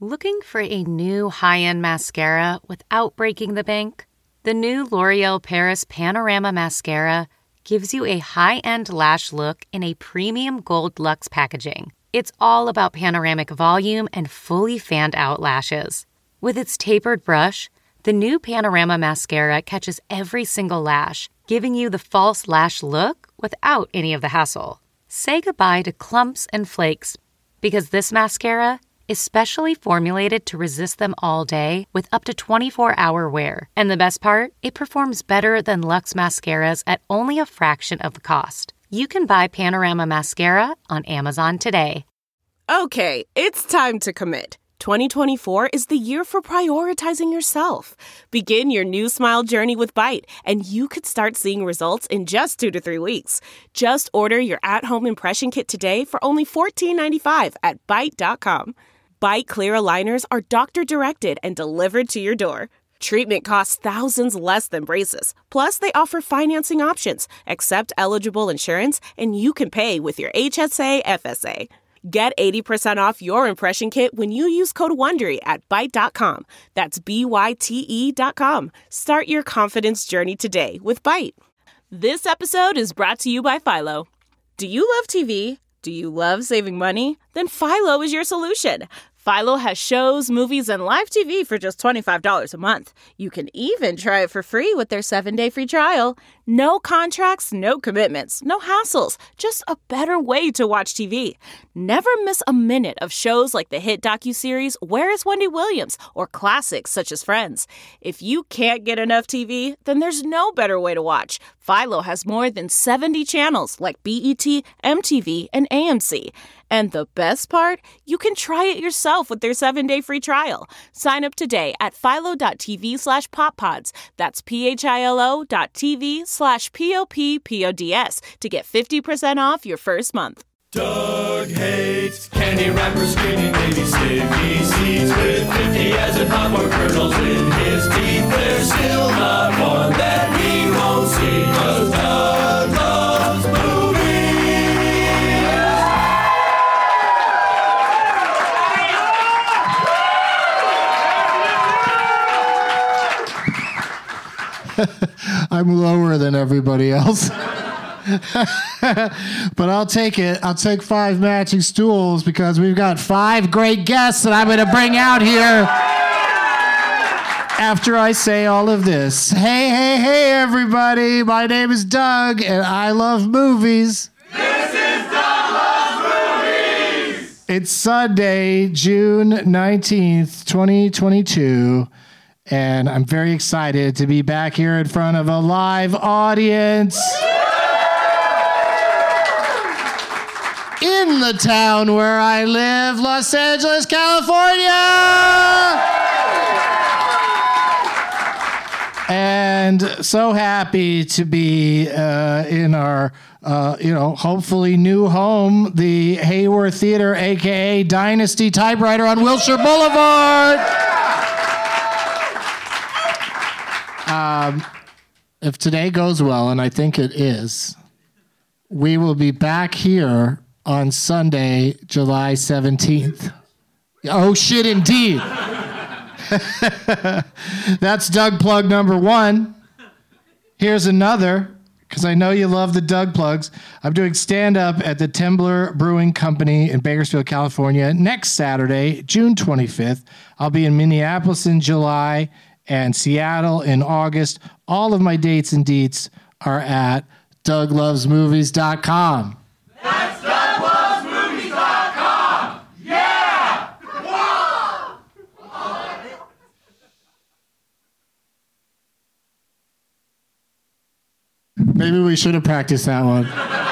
Looking for a new high-end mascara without breaking the bank? The new L'Oreal Paris Panorama Mascara gives you a high-end lash look in a premium gold luxe packaging. It's all about panoramic volume and fully fanned-out lashes. With its tapered brush, the new Panorama Mascara catches every single lash, giving you the false lash look without any of the hassle. Say goodbye to clumps and flakes, because this mascara is specially formulated to resist them all day with up to 24-hour wear. And the best part? It performs better than Luxe mascaras at only a fraction of the cost. You can buy Panorama Mascara on Amazon today. Okay, it's time to commit. 2024 is the year for prioritizing yourself. Begin your new smile journey with Byte, and you could start seeing results in just 2 to 3 weeks. Just order your at-home impression kit today for only $14.95 at Byte.com. Byte Clear aligners are doctor-directed and delivered to your door. Treatment costs thousands less than braces. Plus, they offer financing options, accept eligible insurance, and you can pay with your HSA FSA. Get 80% off your impression kit when you use code WONDERY at Byte.com. That's BYTE.com. Start your confidence journey today with Byte. This episode is brought to you by Philo. Do you love TV? Do you love saving money? Then Philo is your solution. Philo has shows, movies, and live TV for just $25 a month. You can even try it for free with their 7-day free trial. No contracts, no commitments, no hassles. Just a better way to watch TV. Never miss a minute of shows like the hit docuseries Where is Wendy Williams? Or classics such as Friends. If you can't get enough TV, then there's no better way to watch. Philo has more than 70 channels like BET, MTV, and AMC. And the best part? You can try it yourself with their 7-day free trial. Sign up today at philo.tv/poppods. That's philo.tv/POPPODS to get 50% off your first month. Doug hates candy wrappers, screaming baby sticky seeds with 50 as in popcorn kernels in his teeth. There's still not one that he won't see, 'cause Doug loves movies. I'm lower than everybody else. But I'll take it. I'll take 5 matching stools because we've got 5 great guests that I'm going to bring out here after I say all of this. Hey, everybody. My name is Doug, and I love movies. This is Doug Loves Movies! It's Sunday, June 19th, 2022. And I'm very excited to be back here in front of a live audience in the town where I live, Los Angeles, California. And so happy to be in our, hopefully new home, the Hayworth Theater, a.k.a. Dynasty Typewriter on Wilshire Boulevard. If today goes well, and I think it is, we will be back here on Sunday, July 17th. Oh, shit, indeed. That's Doug plug number 1. Here's another, because I know you love the Doug plugs. I'm doing stand-up at the Tembler Brewing Company in Bakersfield, California, next Saturday, June 25th. I'll be in Minneapolis in July and Seattle in August. All of my dates and deets are at DougLovesMovies.com. That's DougLovesMovies.com! Yeah! Whoa! Maybe we should have practiced that one.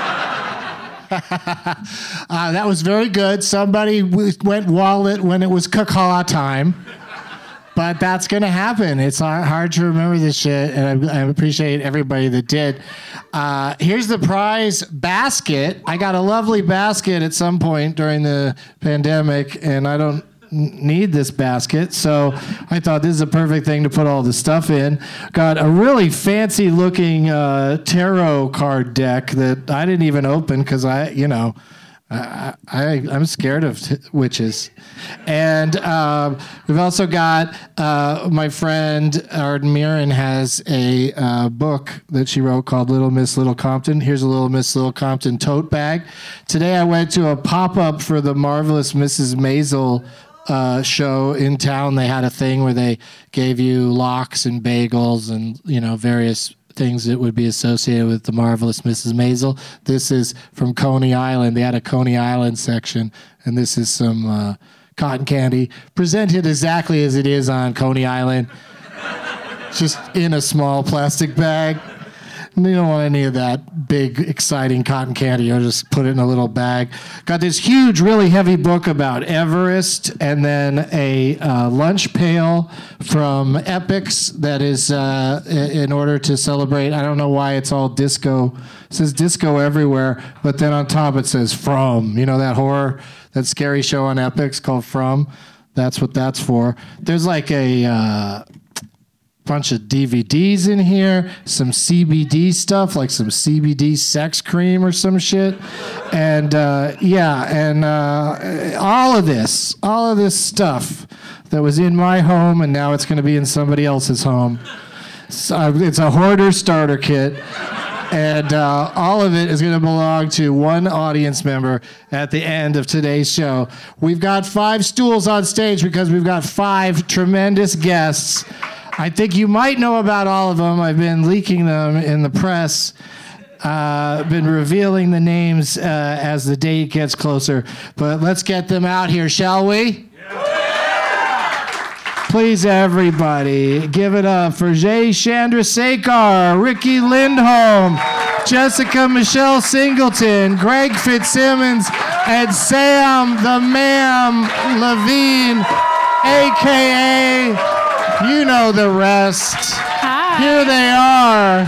That was very good. Somebody went wallet when it was caca time. But that's going to happen. It's hard to remember this shit, and I appreciate everybody that did. Here's the prize basket. I got a lovely basket at some point during the pandemic, and I don't need this basket, so I thought this is a perfect thing to put all the stuff in. Got a really fancy-looking tarot card deck that I didn't even open because I I'm scared of witches. And we've also got my friend Arden Mirren has a book that she wrote called Little Miss Little Compton. Here's a Little Miss Little Compton tote bag. Today I went to a pop-up for the Marvelous Mrs. Maisel show in town. They had a thing where they gave you lox and bagels and, various things that would be associated with the Marvelous Mrs. Maisel. This is from Coney Island. They had a Coney Island section, and this is some cotton candy presented exactly as it is on Coney Island, just in a small plastic bag. And you don't want any of that big, exciting cotton candy. You'll just put it in a little bag. Got this huge, really heavy book about Everest, and then a lunch pail from Epix that is in order to celebrate. I don't know why it's all disco. It says disco everywhere, but then on top it says From. You know that scary show on Epix called From? That's what that's for. There's like a bunch of DVDs in here, some CBD stuff, like some CBD sex cream or some shit. And all of this stuff that was in my home and now it's going to be in somebody else's home. So it's a hoarder starter kit. And all of it is going to belong to one audience member at the end of today's show. We've got 5 stools on stage because we've got 5 tremendous guests. I think you might know about all of them. I've been leaking them in the press. Been revealing the names as the date gets closer. But let's get them out here, shall we? Yeah. Please, everybody, give it up for Jay Chandrasekhar, Ricky Lindholm, Jessica Michelle Singleton, Greg Fitzsimmons, and Sam the Ma'am Levine, a.k.a. You know the rest. Hi. Here they are.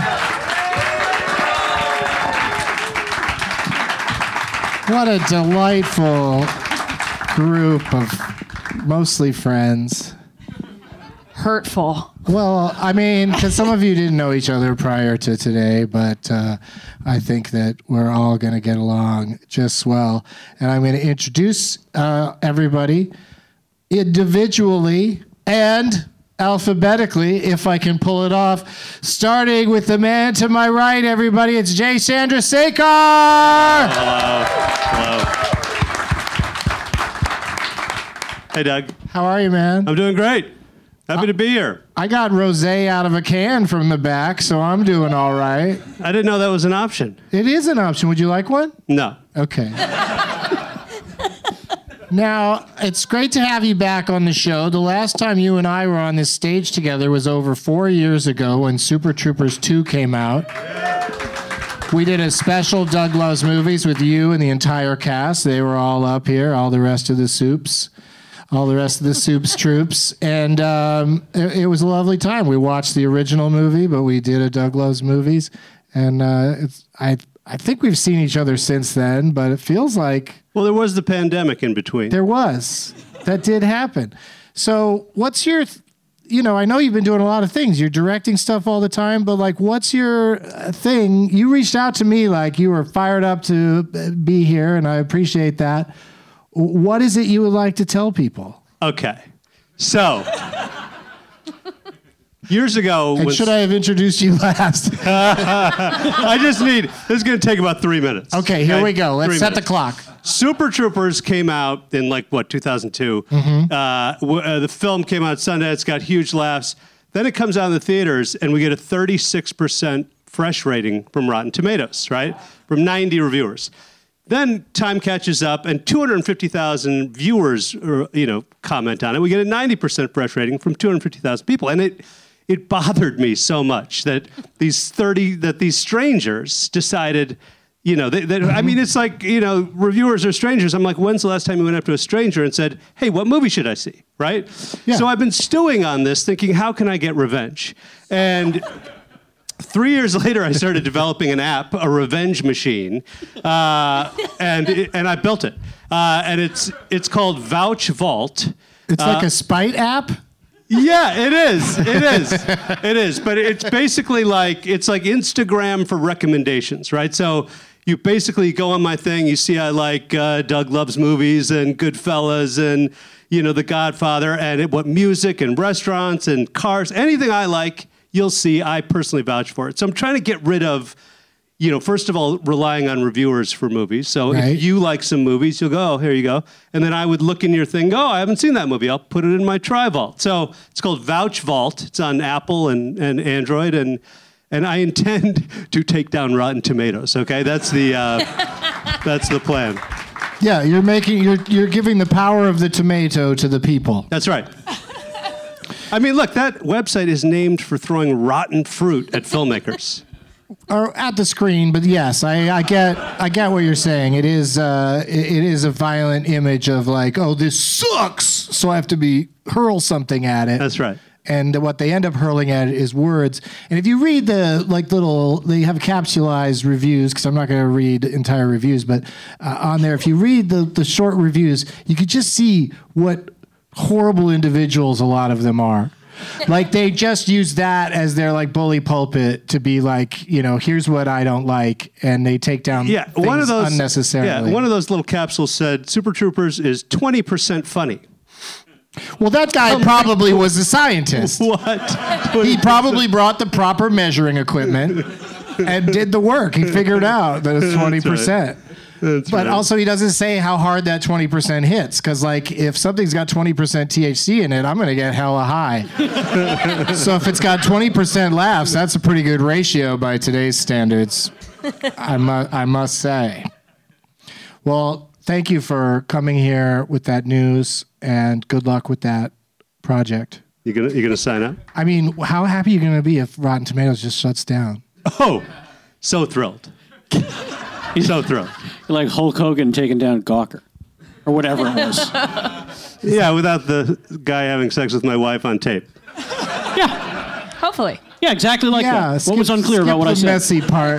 What a delightful group of mostly friends. Hurtful. Well, I mean, because some of you didn't know each other prior to today, but I think that we're all going to get along just swell. And I'm going to introduce everybody individually and alphabetically, if I can pull it off. Starting with the man to my right, everybody, it's Jay Chandrasekhar. Hello. Hey, Doug. How are you, man? I'm doing great. Happy to be here. I got rosé out of a can from the back, so I'm doing all right. I didn't know that was an option. It is an option. Would you like one? No. Okay. Now, it's great to have you back on the show. The last time you and I were on this stage together was over 4 years ago when Super Troopers 2 came out. We did a special Doug Loves Movies with you and the entire cast. They were all up here, all the rest of the Soups troops. And it was a lovely time. We watched the original movie, but we did a Doug Loves Movies. And I think we've seen each other since then, but it feels like... Well, there was the pandemic in between. There was. That did happen. So what's your... I know you've been doing a lot of things. You're directing stuff all the time, but what's your thing? You reached out to me you were fired up to be here, and I appreciate that. What is it you would like to tell people? Okay. So... Years ago... should I have introduced you last? This is going to take about 3 minutes. Okay, here we go. Let's set the clock. Super Troopers came out in 2002. Mm-hmm. The film came out at Sundance, got huge laughs. Then it comes out in the theaters, and we get a 36% fresh rating from Rotten Tomatoes, right? From 90 reviewers. Then time catches up, and 250,000 viewers, comment on it. We get a 90% fresh rating from 250,000 people, and it bothered me so much that these strangers decided, I mean, it's like, reviewers are strangers. I'm like, when's the last time you went up to a stranger and said, hey, what movie should I see, right? Yeah. So I've been stewing on this, thinking, how can I get revenge? And 3 years later, I started developing an app, a revenge machine, and I built it. And it's called Vouch Vault. It's like a spite app? Yeah, it is. It is. But it's basically it's like Instagram for recommendations, right? So You basically go on my thing. You see I like Doug Loves Movies and Goodfellas and, The Godfather and what music and restaurants and cars, anything I like, you'll see I personally vouch for it. So I'm trying to get rid of, first of all, relying on reviewers for movies. So if you like some movies, you'll go, oh, here you go. And then I would look in your thing, I haven't seen that movie. I'll put it in my TriVault. So it's called Vouch Vault. It's on Apple and Android. And I intend to take down Rotten Tomatoes. Okay, that's the plan. Yeah, you're giving the power of the tomato to the people. That's right. I mean, look, that website is named for throwing rotten fruit at filmmakers. Or at the screen, but yes, I get what you're saying. It is a violent image of like, oh, this sucks, so I have to hurl something at it. That's right. And what they end up hurling at is words. And if you read they have capsulized reviews, because I'm not going to read entire reviews, but on there, if you read the short reviews, you could just see what horrible individuals a lot of them are. Like they just use that as their like bully pulpit to be like, here's what I don't like, and they take down things unnecessarily. Yeah, one of those little capsules said Super Troopers is 20% funny. Well, that guy probably was a scientist. What? He probably brought the proper measuring equipment and did the work. He figured out that it's 20%. But also, he doesn't say how hard that 20% hits. Because, if something's got 20% THC in it, I'm going to get hella high. So if it's got 20% laughs, that's a pretty good ratio by today's standards, I must say. Well, thank you for coming here with that news, and good luck with that project. You gonna sign up? I mean, how happy are you going to be if Rotten Tomatoes just shuts down? Oh, so thrilled. So thrilled. You're like Hulk Hogan taking down Gawker, or whatever it was. Yeah, without the guy having sex with my wife on tape. Yeah. Hopefully. Yeah, exactly like that. What was unclear about what I said? Messy part.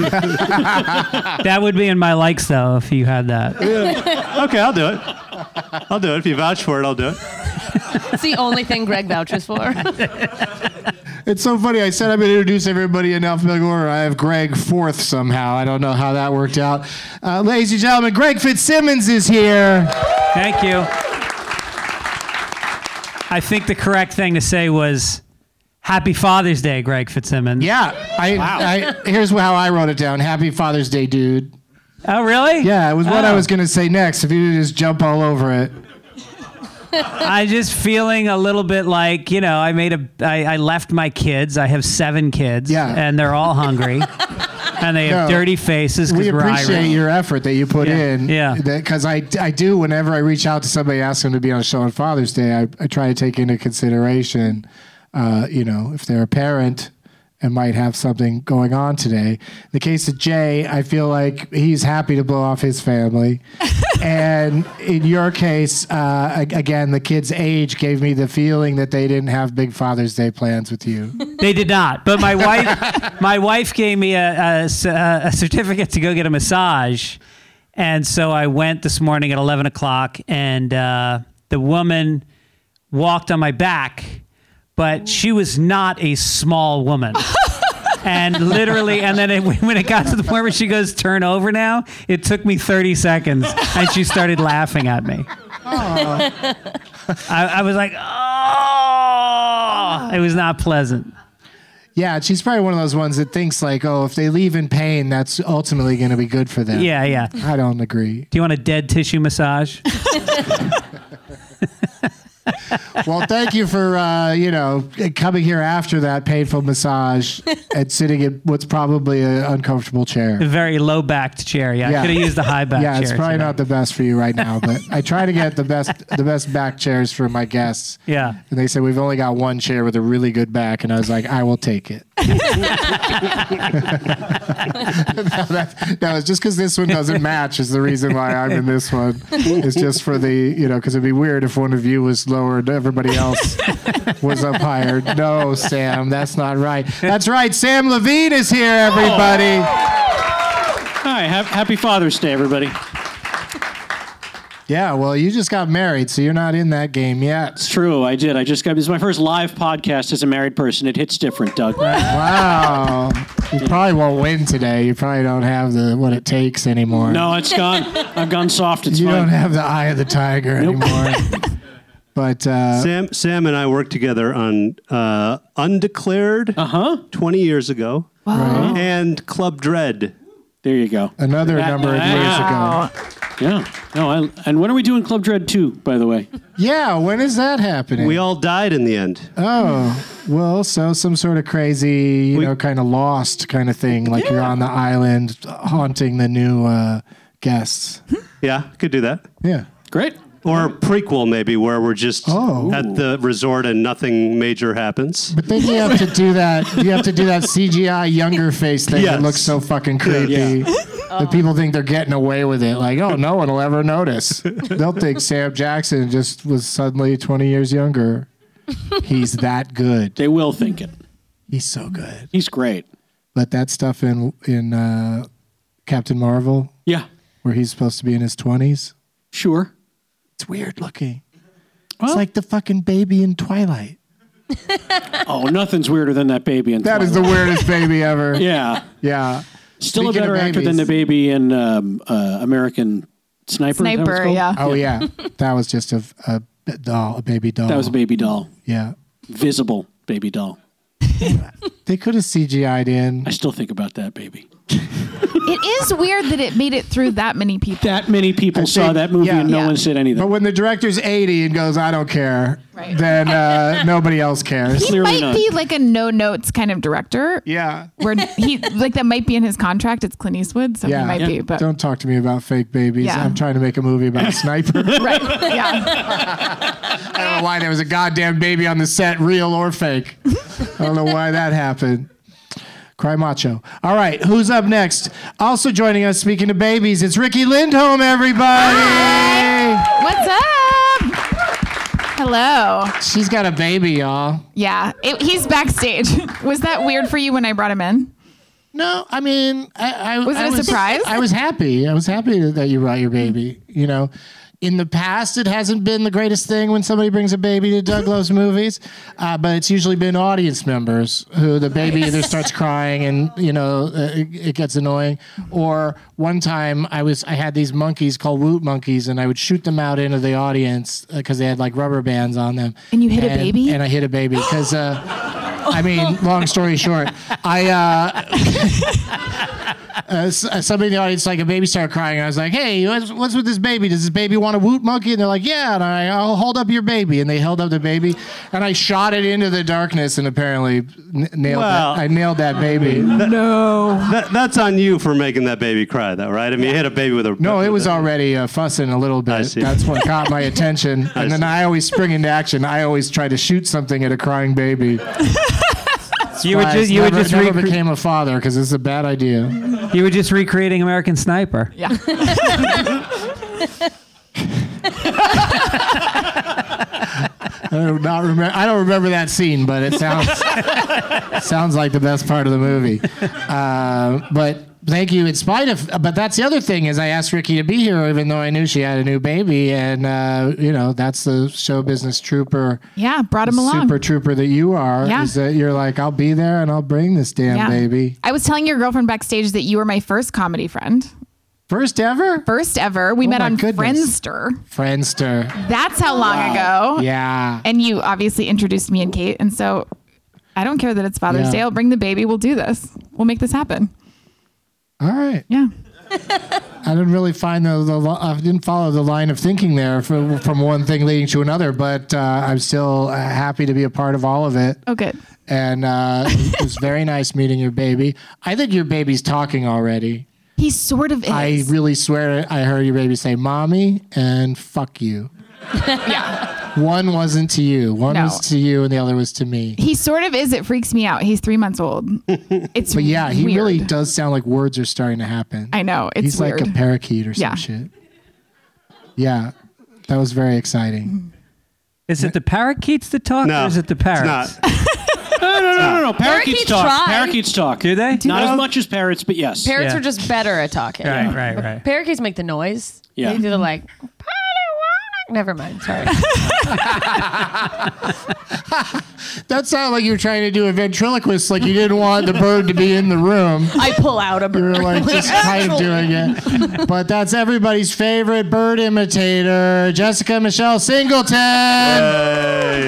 That would be in my likes, though, if you had that. Yeah. Okay, I'll do it. I'll do it. If you vouch for it, I'll do it. It's the only thing Greg vouches for. It's so funny. I said I'm going to introduce everybody in alphabetical order. I have Greg fourth somehow. I don't know how that worked out. Ladies and gentlemen, Greg Fitzsimmons is here. Thank you. I think the correct thing to say was, Happy Father's Day, Greg Fitzsimmons. Yeah. Here's how I wrote it down. Happy Father's Day, dude. Oh, really? Yeah, it was what I was going to say next. If you just jump all over it. I'm just feeling a little bit like, I left my kids. I have 7 kids. Yeah. And they're all hungry. And they have dirty faces. We appreciate your effort that you put in. Yeah. Because I do, whenever I reach out to somebody, ask them to be on a show on Father's Day, I try to take into consideration, if they're a parent and might have something going on today. In the case of Jay, I feel like he's happy to blow off his family. And in your case, again, the kid's age gave me the feeling that they didn't have big Father's Day plans with you. They did not. But my wife gave me a certificate to go get a massage. And so I went this morning at 11 o'clock, and the woman walked on my back, but she was not a small woman. And literally, and then when it got to the point where she goes, turn over now, it took me 30 seconds, and she started laughing at me. I was like, oh, it was not pleasant. Yeah, she's probably one of those ones that thinks like, oh, if they leave in pain, that's ultimately going to be good for them. Yeah. I don't agree. Do you want a dead tissue massage? Well, thank you for, coming here after that painful massage and sitting in what's probably an uncomfortable chair. A very low-backed chair. Yeah, I could have used the high-back chair. Yeah, it's probably not the best for you right now, but I try to get the best back chairs for my guests. Yeah. And they said, we've only got one chair with a really good back, and I was like, I will take it. No, it's just because this one doesn't match is the reason why I'm in this one. It's just for the, because it'd be weird if one of you was lower and everybody else was up higher. No, Sam, that's not right. That's right. Sam Levine is here, everybody. Hi, happy Father's Day, everybody. Yeah, well, you just got married, so you're not in that game yet. It's true. I did. This is my first live podcast as a married person. It hits different, Doug. Wow. You probably won't win today. You probably don't have what it takes anymore. No, it's gone. I've gone soft. It's You fine. don't have the eye of the tiger anymore. But Sam and I worked together on Undeclared 20 years ago and Club Dread. There you go. Another number of years ago. Yeah. No. And when are we doing Club Dread 2, by the way? Yeah, when is that happening? We all died in the end. Oh, well, so some sort of crazy, kind of lost kind of thing, like you're on the island haunting the new guests. Yeah, could do that. Yeah. Great. Or a prequel, maybe, where we're just at the resort and nothing major happens. But then you have to do that. You have to do that CGI younger face thing that looks so fucking creepy. That people think they're getting away with it. Like, oh, no one will ever notice. They'll think Sam Jackson just was suddenly 20 years younger. He's that good. They will think it. He's so good. He's great. But that stuff in Captain Marvel, where he's supposed to be in his 20s, sure. It's weird looking. It's like the fucking baby in Twilight. Oh, nothing's weirder than that baby in Twilight. That is the weirdest baby ever. Yeah. Yeah. Still a better actor than the baby in American Sniper. Sniper, yeah. Oh, yeah. That was just a doll, a baby doll. That was a baby doll. Yeah. Visible baby doll. They could have CGI'd in. I still think about that baby. It is weird that it made it through that many people. That many people saw that movie and no one said anything. But when the director's 80 and goes, I don't care, then nobody else cares. He might be like a no notes kind of director. Yeah. Where he that might be in his contract. It's Clint Eastwood, so he might be. But don't talk to me about fake babies. Yeah. I'm trying to make a movie about a sniper. right. Yeah. I don't know why there was a goddamn baby on the set, real or fake. I don't know why that happened. Cry macho. All right, who's up next? Also joining us, speaking of babies, it's Riki Lindhome, everybody. Hi. What's up? Hello. She's got a baby, y'all. Yeah, he's backstage. Was that weird for you when I brought him in? No, I mean, was it a surprise? I was happy. I was happy that you brought your baby. You know, in the past, it hasn't been the greatest thing when somebody brings a baby to Doug Loves Movies, but it's usually been audience members who the baby either starts crying and it gets annoying, or one time I had these monkeys called Woot monkeys, and I would shoot them out into the audience because they had like rubber bands on them. And you hit a baby? And I hit a baby because. I mean, long story short, somebody in the audience, like a baby started crying. And I was like, hey, what's with this baby? Does this baby want a Woot monkey? And they're like, yeah. And I'll hold up your baby. And they held up the baby. And I shot it into the darkness and apparently nailed that. I nailed that baby. That's on you for making that baby cry, though, right? I mean, you hit a baby with a... No, it was already fussing a little bit. I see. That's what caught my attention. And then I always spring into action. I always try to shoot something at a crying baby. You never became a father because it's a bad idea. You were just recreating American Sniper. Yeah. I don't remember that scene, but it sounds like the best part of the movie. But thank you. But that's the other thing is I asked Riki to be here even though I knew she had a new baby, and that's the show business trooper. Yeah, brought him along. Super trooper that you are. Yeah. Is that you're like, I'll be there and I'll bring this damn baby. I was telling your girlfriend backstage that you were my first comedy friend. First ever? First ever. We met on Friendster. Friendster. That's how long ago. Yeah. And you obviously introduced me and Kate, and so I don't care that it's Father's Day. I'll bring the baby. We'll do this. We'll make this happen. All right. Yeah. I didn't really find I didn't follow the line of thinking there from one thing leading to another, but I'm still happy to be a part of all of it. Oh, good. And it was very nice meeting your baby. I think your baby's talking already. He sort of is. I really swear I heard your baby say, "Mommy," and "fuck you." Yeah. One wasn't to you. One was to you, and the other was to me. He sort of is. It freaks me out. He's 3 months old. It's but yeah, he weird. really does sound like words are starting to happen. I know. He's weird. Like a parakeet or some shit. Yeah, that was very exciting. Is it the parakeets that talk, or is it the parrots? It's not. No. Parakeets talk. Parakeets talk. Do they? Not as much as parrots, but yes. Parrots are just better at talking. Right. Parakeets make the noise. Yeah. They do the like. Never mind. Sorry. That sounded like you were trying to do a ventriloquist, like you didn't want the bird to be in the room. I pull out a You bird. were like just kind of doing it. But that's everybody's favorite bird imitator, Jessica Michelle Singleton. Hey.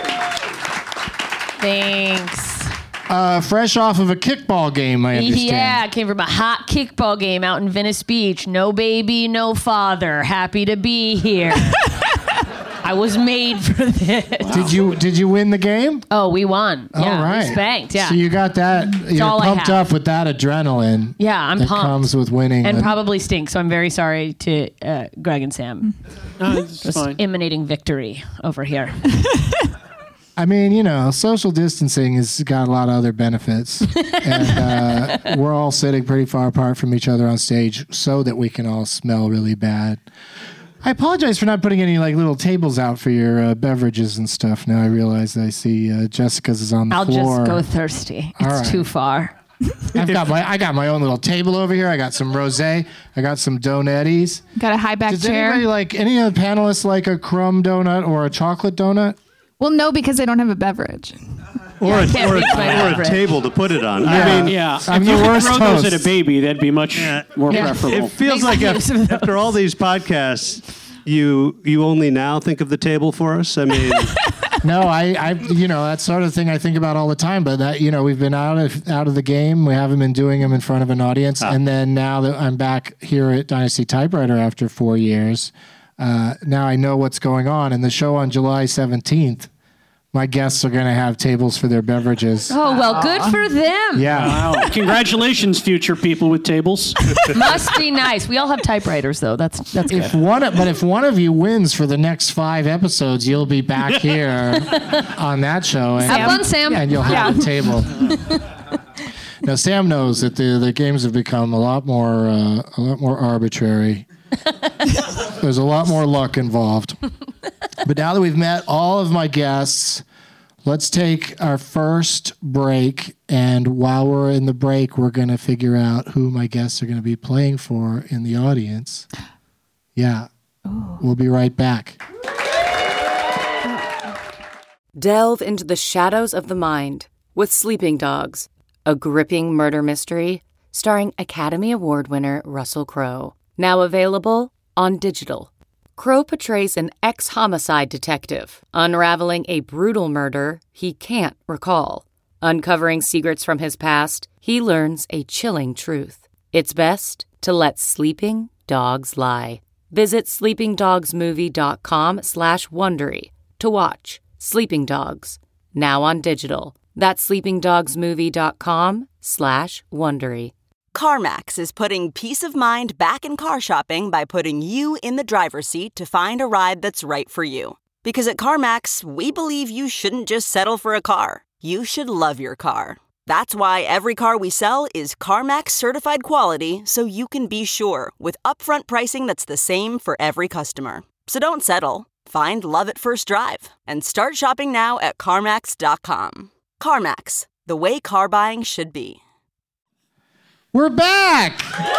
Thanks. Fresh off of a kickball game, I understand. Yeah, came from a hot kickball game out in Venice Beach. No baby, no father. Happy to be here. I was made for this. Wow. Did you win the game? Oh, we won. All Yeah, right. we spanked. Yeah. So you got that. You're all I pumped have. up with that adrenaline. Yeah, I'm that pumped. comes with winning. And probably stinks. So I'm very sorry to Greg and Sam. It's Just fine. emanating victory over here. I mean, social distancing has got a lot of other benefits. And we're all sitting pretty far apart from each other on stage so that we can all smell really bad. I apologize for not putting any little tables out for your beverages and stuff. Now I realize I see Jessica's is on the I'll floor. just go thirsty. All It's right. too far. I got my own little table over here. I got some rosé. I got some donutties. Got a high back Does chair. anybody any of the panelists like a crumb donut or a chocolate donut? Well, no, because I don't have a beverage. Or a beverage. table to put it on. Yeah. I mean, Yeah, I'm if the you could worst throw those host. at a baby, that'd be much more preferable. it feels like after all these podcasts, you only now think of the table for us. I mean, No, I that sort of thing I think about all the time. But that we've been out of the game. We haven't been doing them in front of an audience, and then now that I'm back here at Dynasty Typewriter after 4 years, now I know what's going on. And the show on July 17th, my guests are going to have tables for their beverages. Oh, well, good for them. Yeah. Wow. Congratulations, future people with tables. Must be nice. We all have typewriters, though. That's good. If one of you wins for the next 5 episodes, you'll be back here on that show. And, Have fun, Sam. And you'll have a table. Now, Sam knows that the games have become a lot more arbitrary. There's a lot more luck involved. But now that we've met all of my guests, let's take our first break. And while we're in the break, we're going to figure out who my guests are going to be playing for in the audience. Yeah. Ooh. We'll be right back. Delve into the shadows of the mind with Sleeping Dogs, a gripping murder mystery starring Academy Award winner Russell Crowe. Now available on digital. Crowe portrays an ex-homicide detective unraveling a brutal murder he can't recall. Uncovering secrets from his past, he learns a chilling truth. It's best to let sleeping dogs lie. Visit sleepingdogsmovie.com/Wondery to watch Sleeping Dogs, now on digital. That's sleepingdogsmovie.com/Wondery. CarMax is putting peace of mind back in car shopping by putting you in the driver's seat to find a ride that's right for you. Because at CarMax, we believe you shouldn't just settle for a car. You should love your car. That's why every car we sell is CarMax certified quality, so you can be sure with upfront pricing that's the same for every customer. So don't settle. Find love at first drive and start shopping now at CarMax.com. CarMax, the way car buying should be. We're back!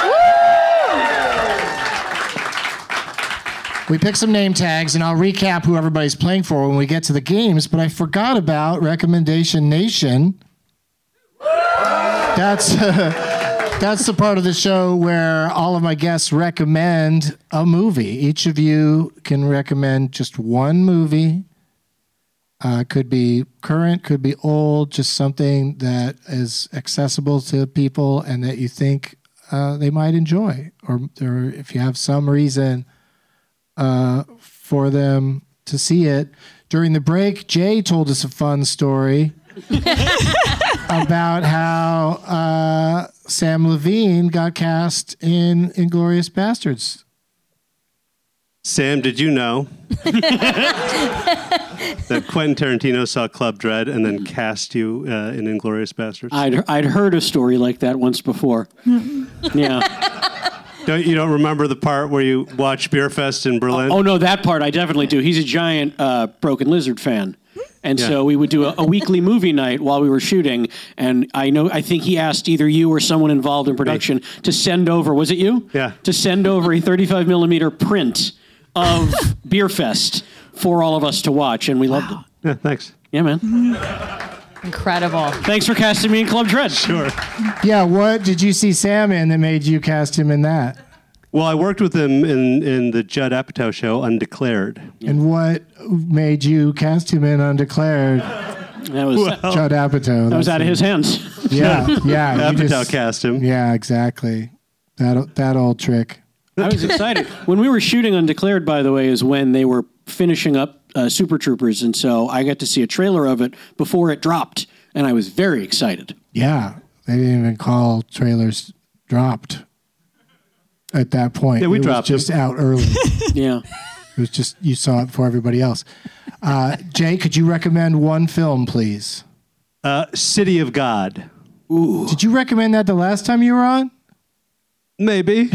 We picked some name tags, and I'll recap who everybody's playing for when we get to the games, but I forgot about Recommendation Nation. That's the part of the show where all of my guests recommend a movie. Each of you can recommend just one movie. Could be current, could be old, just something that is accessible to people and that you think they might enjoy. Or if you have some reason for them to see it. During the break, Jay told us a fun story about how Sam Levine got cast in Inglourious Bastards. Sam, did you know that Quentin Tarantino saw Club Dread and then cast you in Inglourious Bastards? I'd heard a story like that once before. Yeah. You don't remember the part where you watched Beer Fest in Berlin? Oh, no, that part I definitely do. He's a giant Broken Lizard fan. And so we would do a weekly movie night while we were shooting. And I think he asked either you or someone involved in production to send over, was it you? Yeah. To send over a 35 millimeter print of Beer Fest for all of us to watch, and we loved it. Yeah, thanks. Yeah, man. Incredible. Thanks for casting me in Club Dread. Sure. Yeah, what did you see Sam in that made you cast him in that? Well, I worked with him in the Judd Apatow show, Undeclared. And what made you cast him in Undeclared? That was Judd Apatow. that was out of his hands. Yeah, yeah. you Apatow cast him. Yeah, exactly. That old trick. I was excited. When we were shooting Undeclared, by the way, is when they were finishing up Super Troopers, and so I got to see a trailer of it before it dropped, and I was very excited. Yeah, they didn't even call trailers dropped at that point. Yeah, we it dropped was just them. out early. Yeah. It was just, you saw it before everybody else. Jay, could you recommend one film, please? City of God. Ooh. Did you recommend that the last time you were on? Maybe.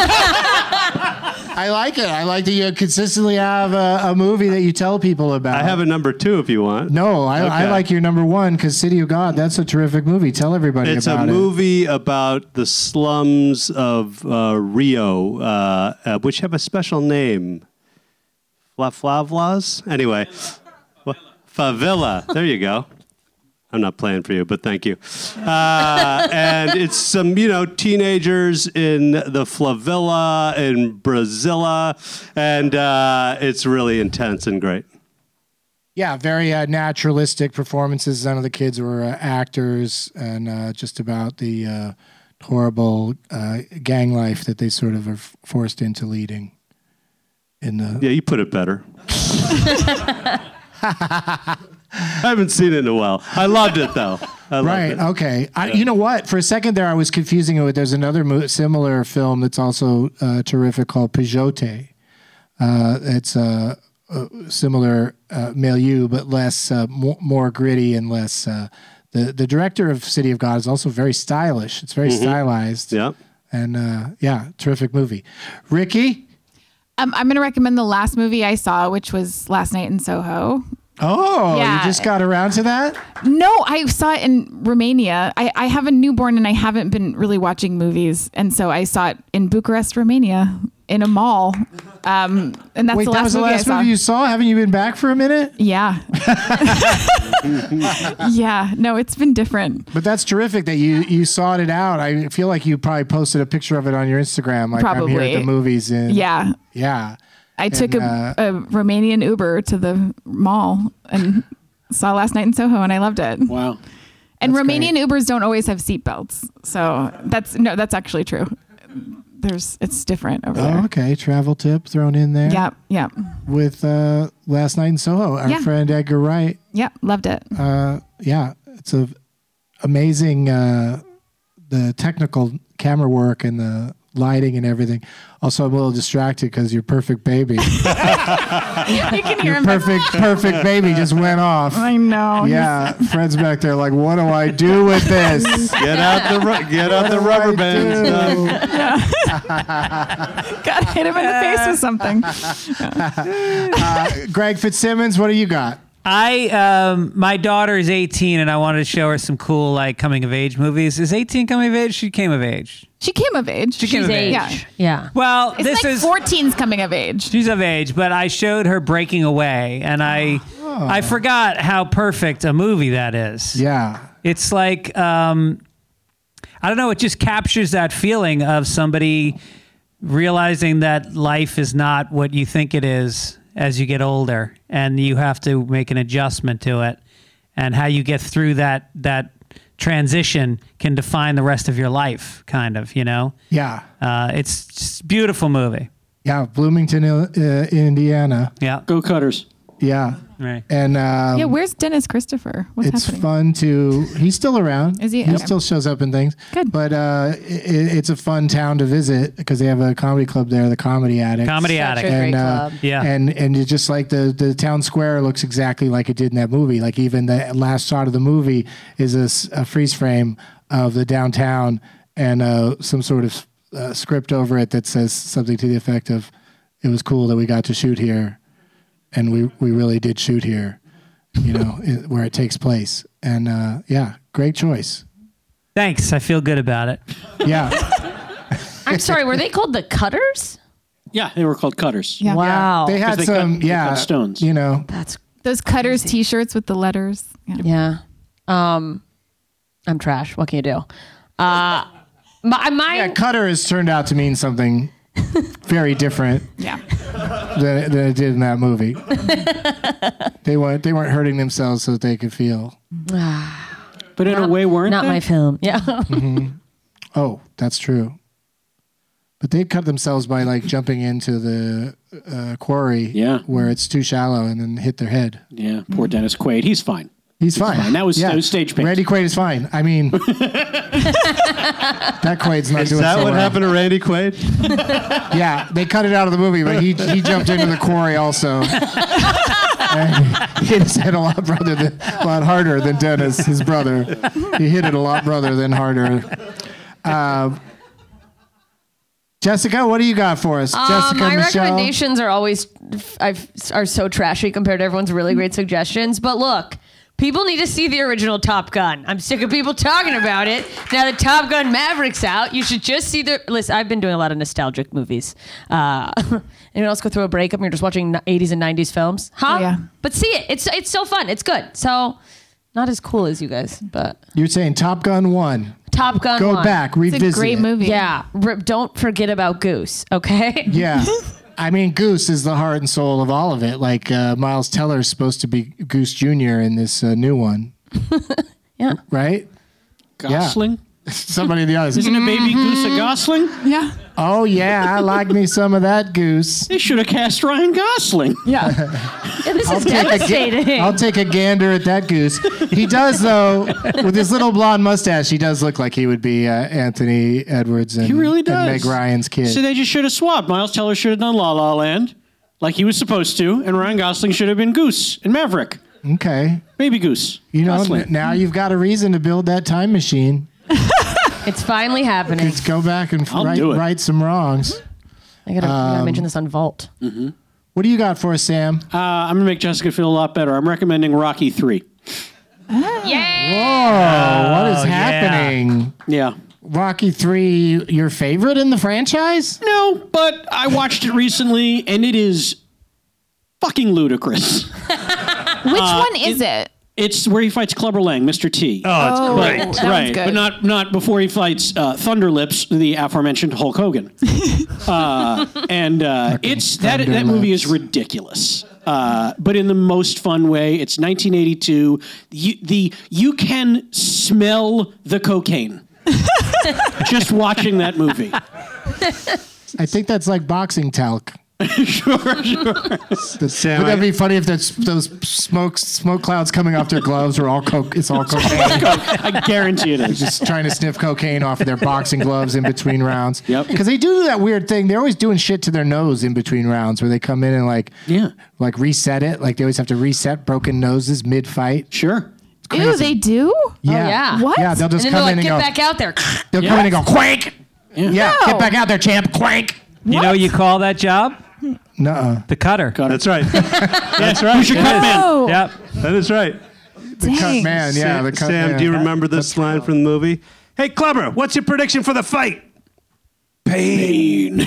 I like it. I like that you consistently have a movie that you tell people about. I have a number 2 if you want. No, I like your number 1 because City of God, that's a terrific movie. Tell everybody It's about a it. movie about the slums of Rio, which have a special name. Flavlas? Anyway. Favela. There you go. I'm not playing for you, but thank you. And it's some, teenagers in the favela in Brasilia, and it's really intense and great. Yeah, very naturalistic performances. None of the kids were actors, and just about the horrible gang life that they sort of are forced into leading. Yeah, you put it better. I haven't seen it in a while. I loved it, though. Right, okay. You know what? For a second there, I was confusing it with, there's another similar film that's also terrific called Pejote. It's a similar milieu, but less, more gritty and less... The director of City of God is also very stylish. It's very stylized. Yeah. And terrific movie. Ricky? I'm going to recommend the last movie I saw, which was Last Night in Soho. Oh, Yeah. you just got around to that? No, I saw it in Romania. I have a newborn and I haven't been really watching movies. And so I saw it in Bucharest, Romania, in a mall. And that's Wait, the that last was the movie last I saw. movie you saw? Haven't you been back for a minute? Yeah. Yeah. No, it's been different. But that's terrific that you sought it out. I feel like you probably posted a picture of it on your Instagram. Like, I'm here at the movies. And Yeah. Yeah. I took a Romanian Uber to the mall and saw Last Night in Soho, and I loved it. Wow. And Romanian Ubers don't always have seatbelts, so that's actually true. It's different over there. Oh, okay. Travel tip thrown in there. Yeah, yeah, With Last Night in Soho, our friend Edgar Wright. yeah. Loved it. Yeah, it's amazing. The technical camera work and the lighting and everything. Also, I'm a little distracted because your perfect baby. You can hear Your him. perfect baby just went off. I know. Yeah, Fred's back there like, what do I do with this? Get out the rubber bands. Got hit him in the face with something. Greg Fitzsimmons, what do you got? My daughter is 18 and I wanted to show her some cool coming of age movies. Is 18 coming of age? She came of age. She came of age. She came of age. Yeah. Yeah. Well, It's this like is 14's coming of age. she's of age, but I showed her Breaking Away and I forgot how perfect a movie that is. Yeah. It's like I don't know, it just captures that feeling of somebody realizing that life is not what you think it is as you get older, and you have to make an adjustment to it, and how you get through that transition can define the rest of your life, kind of, Yeah. It's just a beautiful movie. Yeah. Bloomington, Indiana. Yeah. Go Cutters. Yeah. Right. And Yeah, where's Dennis Christopher? What's it's happening? fun to. He's still around. Is he? He Okay. still shows up in things. Good. But it's a fun town to visit because they have a comedy club there, the Comedy Addict. Comedy Such Addict. a great And, club. Yeah. And it's just like the town square looks exactly like it did in that movie. Like even the last shot of the movie is a freeze frame of the downtown and some sort of script over it that says something to the effect of, "It was cool that we got to shoot here, and we really did shoot here." Where it takes place. And great choice. Thanks. I feel good about it. Yeah. I'm sorry, were they called the Cutters? Yeah, they were called cutters. Yeah. Wow. They had 'Cause they some, cut- they cut stones. you know. That's Those Cutters T-shirts with the letters. yeah. I'm trash. What can you do? My Yeah, cutter has turned out to mean something very different Yeah. than it did in that movie. They weren't hurting themselves so that they could feel. But in a way, weren't not they? my film. Yeah. Oh, that's true. But they cut themselves by like jumping into the quarry where it's too shallow and then hit their head. Yeah, poor Dennis Quaid. He's fine. He's fine. That was stage paint. Randy Quaid is fine. I mean, that Quaid's not Is doing that so what well. happened to Randy Quaid? Yeah, they cut it out of the movie, but he jumped into the quarry also. And he hit his head a lot harder than Dennis, his brother. He hit it a lot harder. Jessica, what do you got for us? Jessica, my Michelle? recommendations are always are so trashy compared to everyone's really great suggestions. But look, people need to see the original Top Gun. I'm sick of people talking about it. Now that Top Gun Maverick's out, you should just see the list. I've been doing a lot of nostalgic movies. Anyone else go through a breakup and you're just watching 80s and 90s films? Huh? Oh, yeah. But see it. It's so fun. It's good. So not as cool as you guys, but You're saying Top Gun 1. Top Gun Go 1. back, revisit It's a great it. movie. Yeah. Don't forget about Goose, okay? Yeah. I mean, Goose is the heart and soul of all of it. Like Miles Teller's supposed to be Goose Jr. in this new one. Yeah. Right? Gosling? Somebody in the audience. Isn't a baby goose a Gosling? Yeah. Oh, yeah, I like me some of that Goose. They should have cast Ryan Gosling. Yeah, this is devastating. I'll take a gander at that Goose. He does, though, with his little blonde mustache, he does look like he would be Anthony Edwards and, He really and does. Meg Ryan's kid. So they just should have swapped. Miles Teller should have done La La Land like he was supposed to, and Ryan Gosling should have been Goose in Maverick. Okay. Baby Goose. You know, Gosling. now you've got a reason to build that time machine. It's finally happening. Let's go back and I'll do it. right some wrongs. I gotta mention this on Vault. What do you got for us, Sam? I'm going to make Jessica feel a lot better. I'm recommending Rocky 3. Oh, what is happening? Yeah. Rocky 3, your favorite in the franchise? No, but I watched it recently, and it is fucking ludicrous. Which one is it? It's where he fights Clubber Lang, Mr. T. Oh, it's great. That one's Right, good. but not before he fights Thunder Lips, the aforementioned Hulk Hogan. It's that movie is ridiculous, but in the most fun way. It's 1982. You can smell the cocaine just watching that movie. I think that's like boxing talc. Sure. Sam, Would that be funny if that's those smoke clouds coming off their gloves are all it's all cocaine? I guarantee it is. Just trying to sniff cocaine off of their boxing gloves in between rounds. Yep. Because they do that weird thing. They're always doing shit to their nose in between rounds where they come in and like reset it. Like they always have to reset broken noses mid-fight. Sure. Ew, they do? Yeah. yeah. What? Yeah, they'll just And then come they're in like, and get go. back out there. They'll come in and go, quank! Yeah, No. get back out there, champ, quank! You know what you call that job? Nuh-uh. The cutter. That's right. That's right. Who's your cut man? Oh, Yep. That is right. The cut man, yeah. The cut Sam, man. do you remember this line from the movie? Hey, Clubber, what's your prediction for the fight? Pain.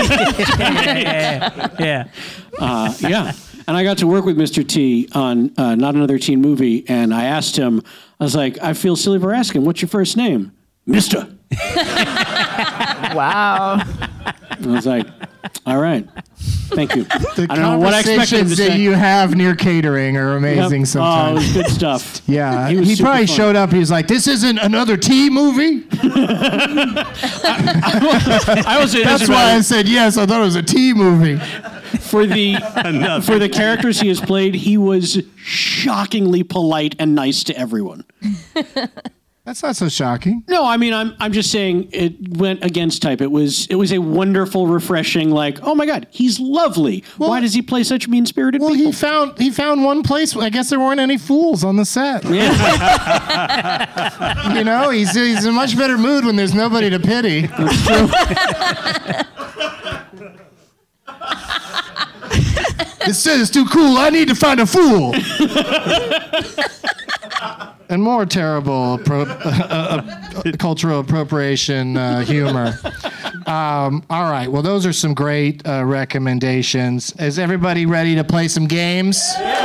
Yeah. Yeah. And I got to work with Mr. T on Not Another Teen Movie, and I asked him, I was like, I feel silly for asking, what's your first name? Mister. wow. I was like, all right. Thank you. The I don't know what I expected him to conversations that say. you have near catering are amazing Yep. sometimes. Oh, it was good stuff. Yeah, He was he super probably fun. showed up. He was like, "This isn't another T movie." I was That's why I said yes. I thought it was a T movie. for the characters he has played, he was shockingly polite and nice to everyone. That's not so shocking. No, I mean I'm just saying it went against type. It was a wonderful, refreshing. Like, oh my God, he's lovely. Why does he play such mean-spirited Well, people? he found one place. I guess there weren't any fools on the set. You know, he's in a much better mood when there's nobody to pity. That's true. This set is too cool. I need to find a fool. And more terrible cultural appropriation humor. All right. Well, those are some great recommendations. Is everybody ready to play some games?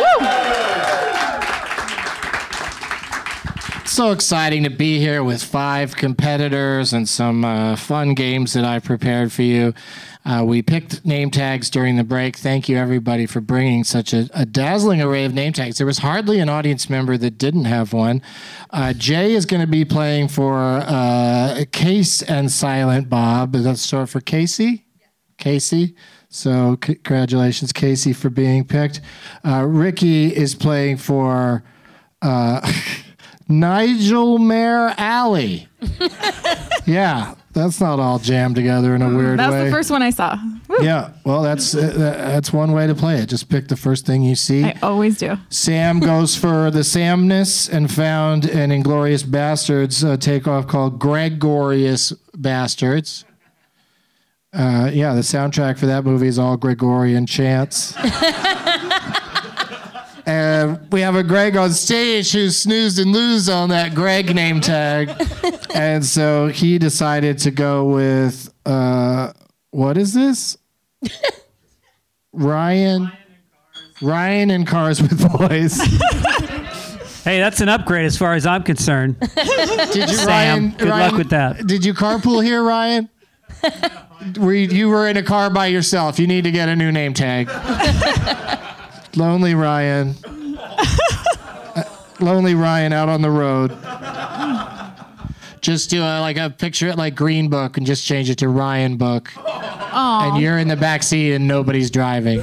So exciting to be here with 5 competitors and some fun games that I prepared for you. We picked name tags during the break. Thank you, everybody, for bringing such a dazzling array of name tags. There was hardly an audience member that didn't have one. Jay is going to be playing for Case and Silent Bob. That's short for Casey? Casey. So congratulations, Casey, for being picked. Ricky is playing for Nigel Mare Alley. Yeah. That's not all jammed together in a weird way. That's the first one I saw. Woo. Yeah, well, that's one way to play it. Just pick the first thing you see. I always do. Sam goes for the Samness and found an Inglourious Bastards takeoff called Gregorious Bastards. Yeah, the soundtrack for that movie is all Gregorian chants. And we have a Greg on stage who snoozed and losed on that Greg name tag. And so he decided to go with, what is this? Ryan and Cars with Boys. Hey, that's an upgrade as far as I'm concerned. Did you, Sam, good luck with that. Did you carpool here, Ryan? You were in a car by yourself. You need to get a new name tag. Lonely Ryan. Lonely Ryan out on the road. Just do a picture it like Green Book and just change it to Ryan Book. Aww. And you're in the back seat and nobody's driving.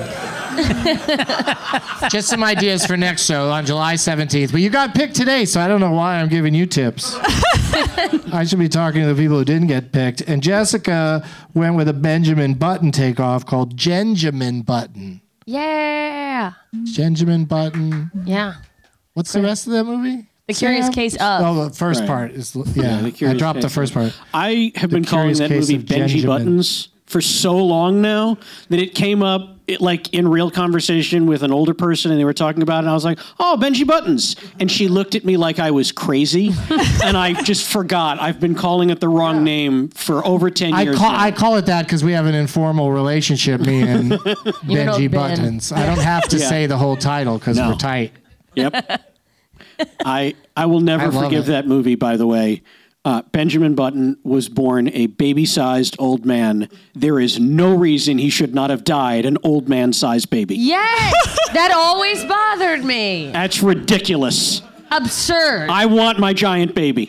Just some ideas for next show on July 17th. But you got picked today, so I don't know why I'm giving you tips. I should be talking to the people who didn't get picked. And Jessica went with a Benjamin Button takeoff called Genjamin Button. Yeah. Benjamin Button. Yeah. What's the rest of that movie? The Curious Case of. Oh, the first part is I dropped the first part. I have been calling that movie Benji Buttons for so long now that it came up in real conversation with an older person and they were talking about it and I was like, oh, Benji Buttons. And she looked at me like I was crazy and I just forgot. I've been calling it the wrong name for over 10 years now. I call it that because we have an informal relationship, me and Benji Buttons. I don't have to say the whole title because we're tight. Yep. I will never forgive that movie, by the way. Benjamin Button was born a baby-sized old man. There is no reason he should not have died an old man-sized baby. Yes! That always bothered me. That's ridiculous. Absurd. I want my giant baby.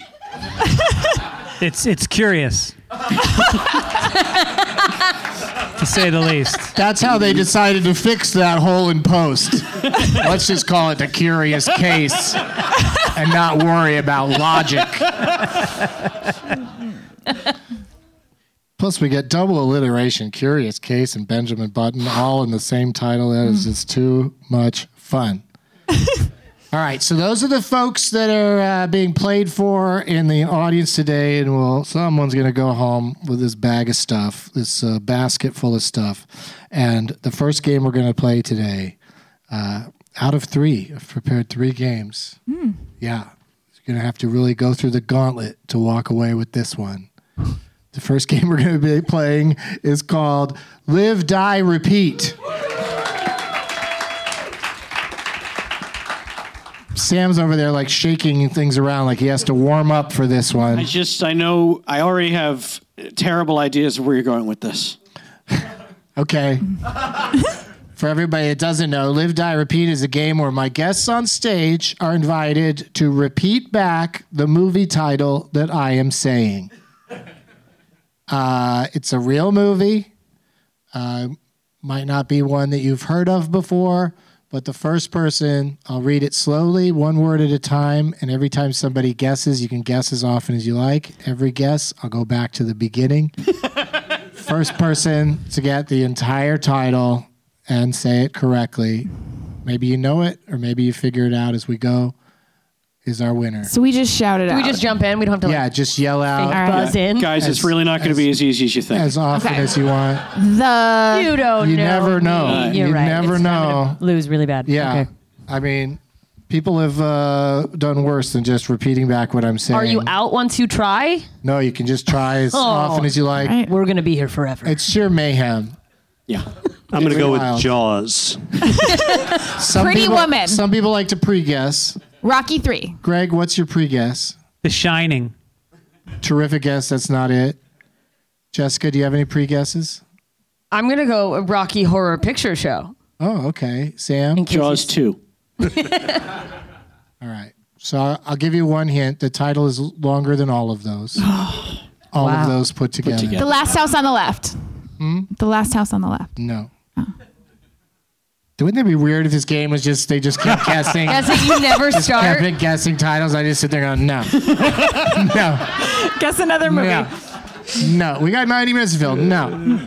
It's curious. To say the least. That's how they decided to fix that hole in post. Let's just call it the Curious Case and not worry about logic. Plus, we get double alliteration, Curious Case and Benjamin Button, all in the same title. That is just too much fun. All right, so those are the folks that are being played for in the audience today, and someone's going to go home with this bag of stuff, this basket full of stuff. And the first game we're going to play today, out of 3, I've prepared 3 games. Yeah, you're going to have to really go through the gauntlet to walk away with this one. The first game we're going to be playing is called Live, Die, Repeat. Sam's over there shaking things around like he has to warm up for this one. I know I already have terrible ideas of where you're going with this. Okay. For everybody that doesn't know, Live, Die, Repeat is a game where my guests on stage are invited to repeat back the movie title that I am saying. It's a real movie. Might not be one that you've heard of before. But the first person, I'll read it slowly, one word at a time, and every time somebody guesses, you can guess as often as you like. Every guess, I'll go back to the beginning. First person to get the entire title and say it correctly, maybe you know it, or maybe you figure it out as we go, is our winner. So we just shout it out. Do we just jump in? We don't have to just yell out. Buzz in. Guys, it's really not going to be as easy as you think. As often as you want. You don't know. You never know. You're you right. never know. Lose really bad. Yeah. Okay. I mean, People have done worse than just repeating back what I'm saying. Are you out once you try? No, you can just try as often as you like. Right. We're going to be here forever. It's sheer mayhem. Yeah. I'm going to go with wild. Jaws. Pretty Woman. Some people like to pre-guess. Rocky 3. Greg, what's your pre-guess? The Shining. Terrific guess. That's not it. Jessica, do you have any pre-guesses? I'm going to go a Rocky Horror Picture Show. Oh, okay. Sam? In case Jaws 2. All right. So I'll give you one hint. The title is longer than all of those. All of those put together. The Last House on the Left. The Last House on the Left. No. Wouldn't it be weird if this game was just, they just kept guessing? Guessing you never start. Kept guessing titles. I just sit there going, no. No. Guess another movie. No. No. We got 90 minutes to fill. No.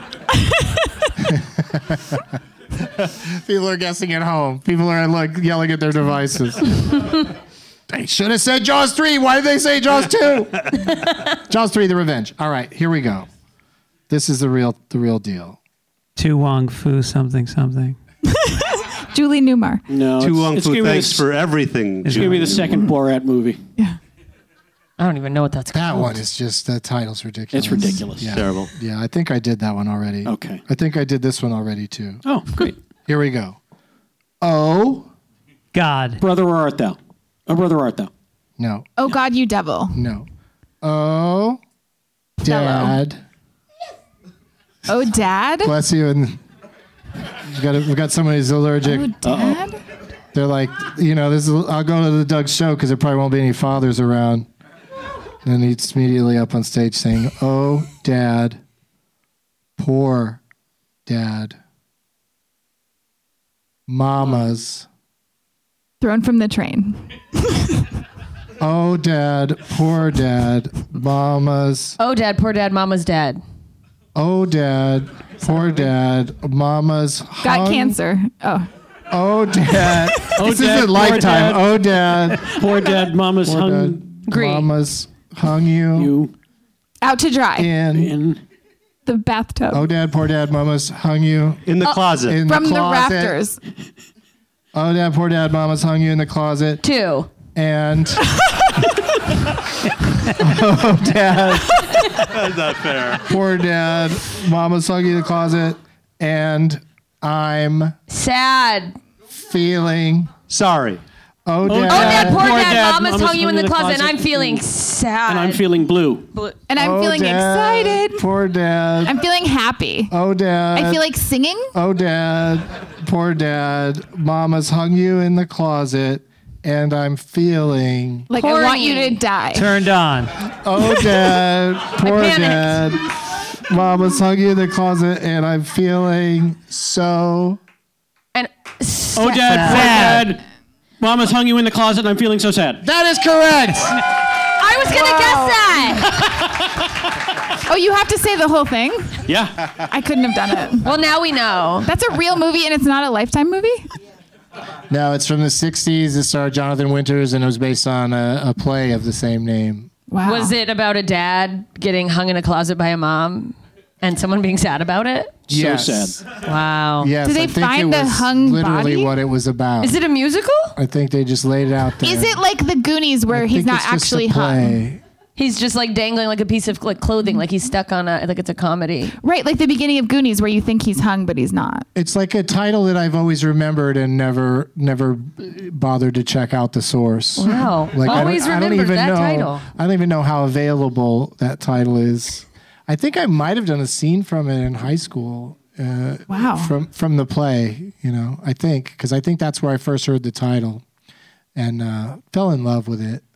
People are guessing at home. People are like yelling at their devices. They should have said Jaws 3. Why did they say Jaws 2? Jaws 3, The Revenge. All right, here we go. This is the real deal. Tu Wong Fu something. Julie Newmar. No. Tu Wong it's Fu, gonna be thanks for everything. It's going to be the second Borat movie. Yeah. I don't even know what that's called. That one is just, the title's ridiculous. It's ridiculous. Yeah. Terrible. Yeah, I think I did that one already. Okay. I think I did this one already, too. Oh, great. Here we go. Oh. God. Brother, where art thou? Oh, brother, where art thou? No. Oh, God, you devil. No. Oh. Dad. Oh, Dad? Bless you. And we've got someone who's allergic. Oh, Dad? They're like, this is, I'll go to the Doug show because there probably won't be any fathers around. And he's immediately up on stage saying, oh, Dad. Poor Dad. Mamas. Thrown from the train. Oh, Dad. Poor Dad. Mamas. Oh, Dad, poor Dad, Mama's dad. Oh, Dad. Poor Dad. Mamas. Got cancer. Oh. Oh, Dad. Oh, This Dad, is a poor lifetime. Dad. Oh, Dad. Poor dad, mama's Poor hung Dad. Green. Mamas hung you Out to dry. in. The bathtub. Oh, Dad, poor Dad, Mama's hung you In the closet. in From the the closet. rafters. Oh, Dad, poor Dad, Mama's hung you in the closet. 2. And oh, Dad, That's not fair. poor Dad, Mama's hung you in the closet. And I'm Sad. feeling. Sorry. Oh, Oh, Dad. Dad, poor poor Dad, Dad, Mama's hung you in the closet, and I'm feeling sad. And I'm feeling blue. And I'm Oh, feeling Dad, excited. Poor Dad. I'm feeling happy. Oh, Dad. I feel like singing. Oh, Dad, poor Dad, Mama's hung you in the closet, and I'm feeling. Like I Horny. want you to die. Turned on. Oh, Dad, poor panicked. Dad, Mama's hung you in the closet, and I'm feeling so. And Oh, Dad, poor Dad. Mama's hung you in the closet and I'm feeling so sad. That is correct. I was going to guess that. Oh, you have to say the whole thing? Yeah. I couldn't have done it. Well, now we know. That's a real movie and it's not a Lifetime movie? No, it's from the 60s. It starred Jonathan Winters, and it was based on a play of the same name. Wow. Was it about a dad getting hung in a closet by a mom and someone being sad about it? Yes. sad. Wow. Yes, Did they I think find it the was hung literally body? what it was about. Is it a musical? I think they just laid it out there. Is it like the Goonies where I he's think not it's just a actually hung? play. He's just like dangling like a piece of like clothing, like he's stuck on a, like it's a comedy. Right, like the beginning of Goonies where you think he's hung but he's not. It's like a title that I've always remembered and never bothered to check out the source. Wow. Like Always I don't remembered even that know. title. I don't even know how available that title is. I think I might have done a scene from it in high school. Wow. From the play, I think, because I think that's where I first heard the title, and fell in love with it.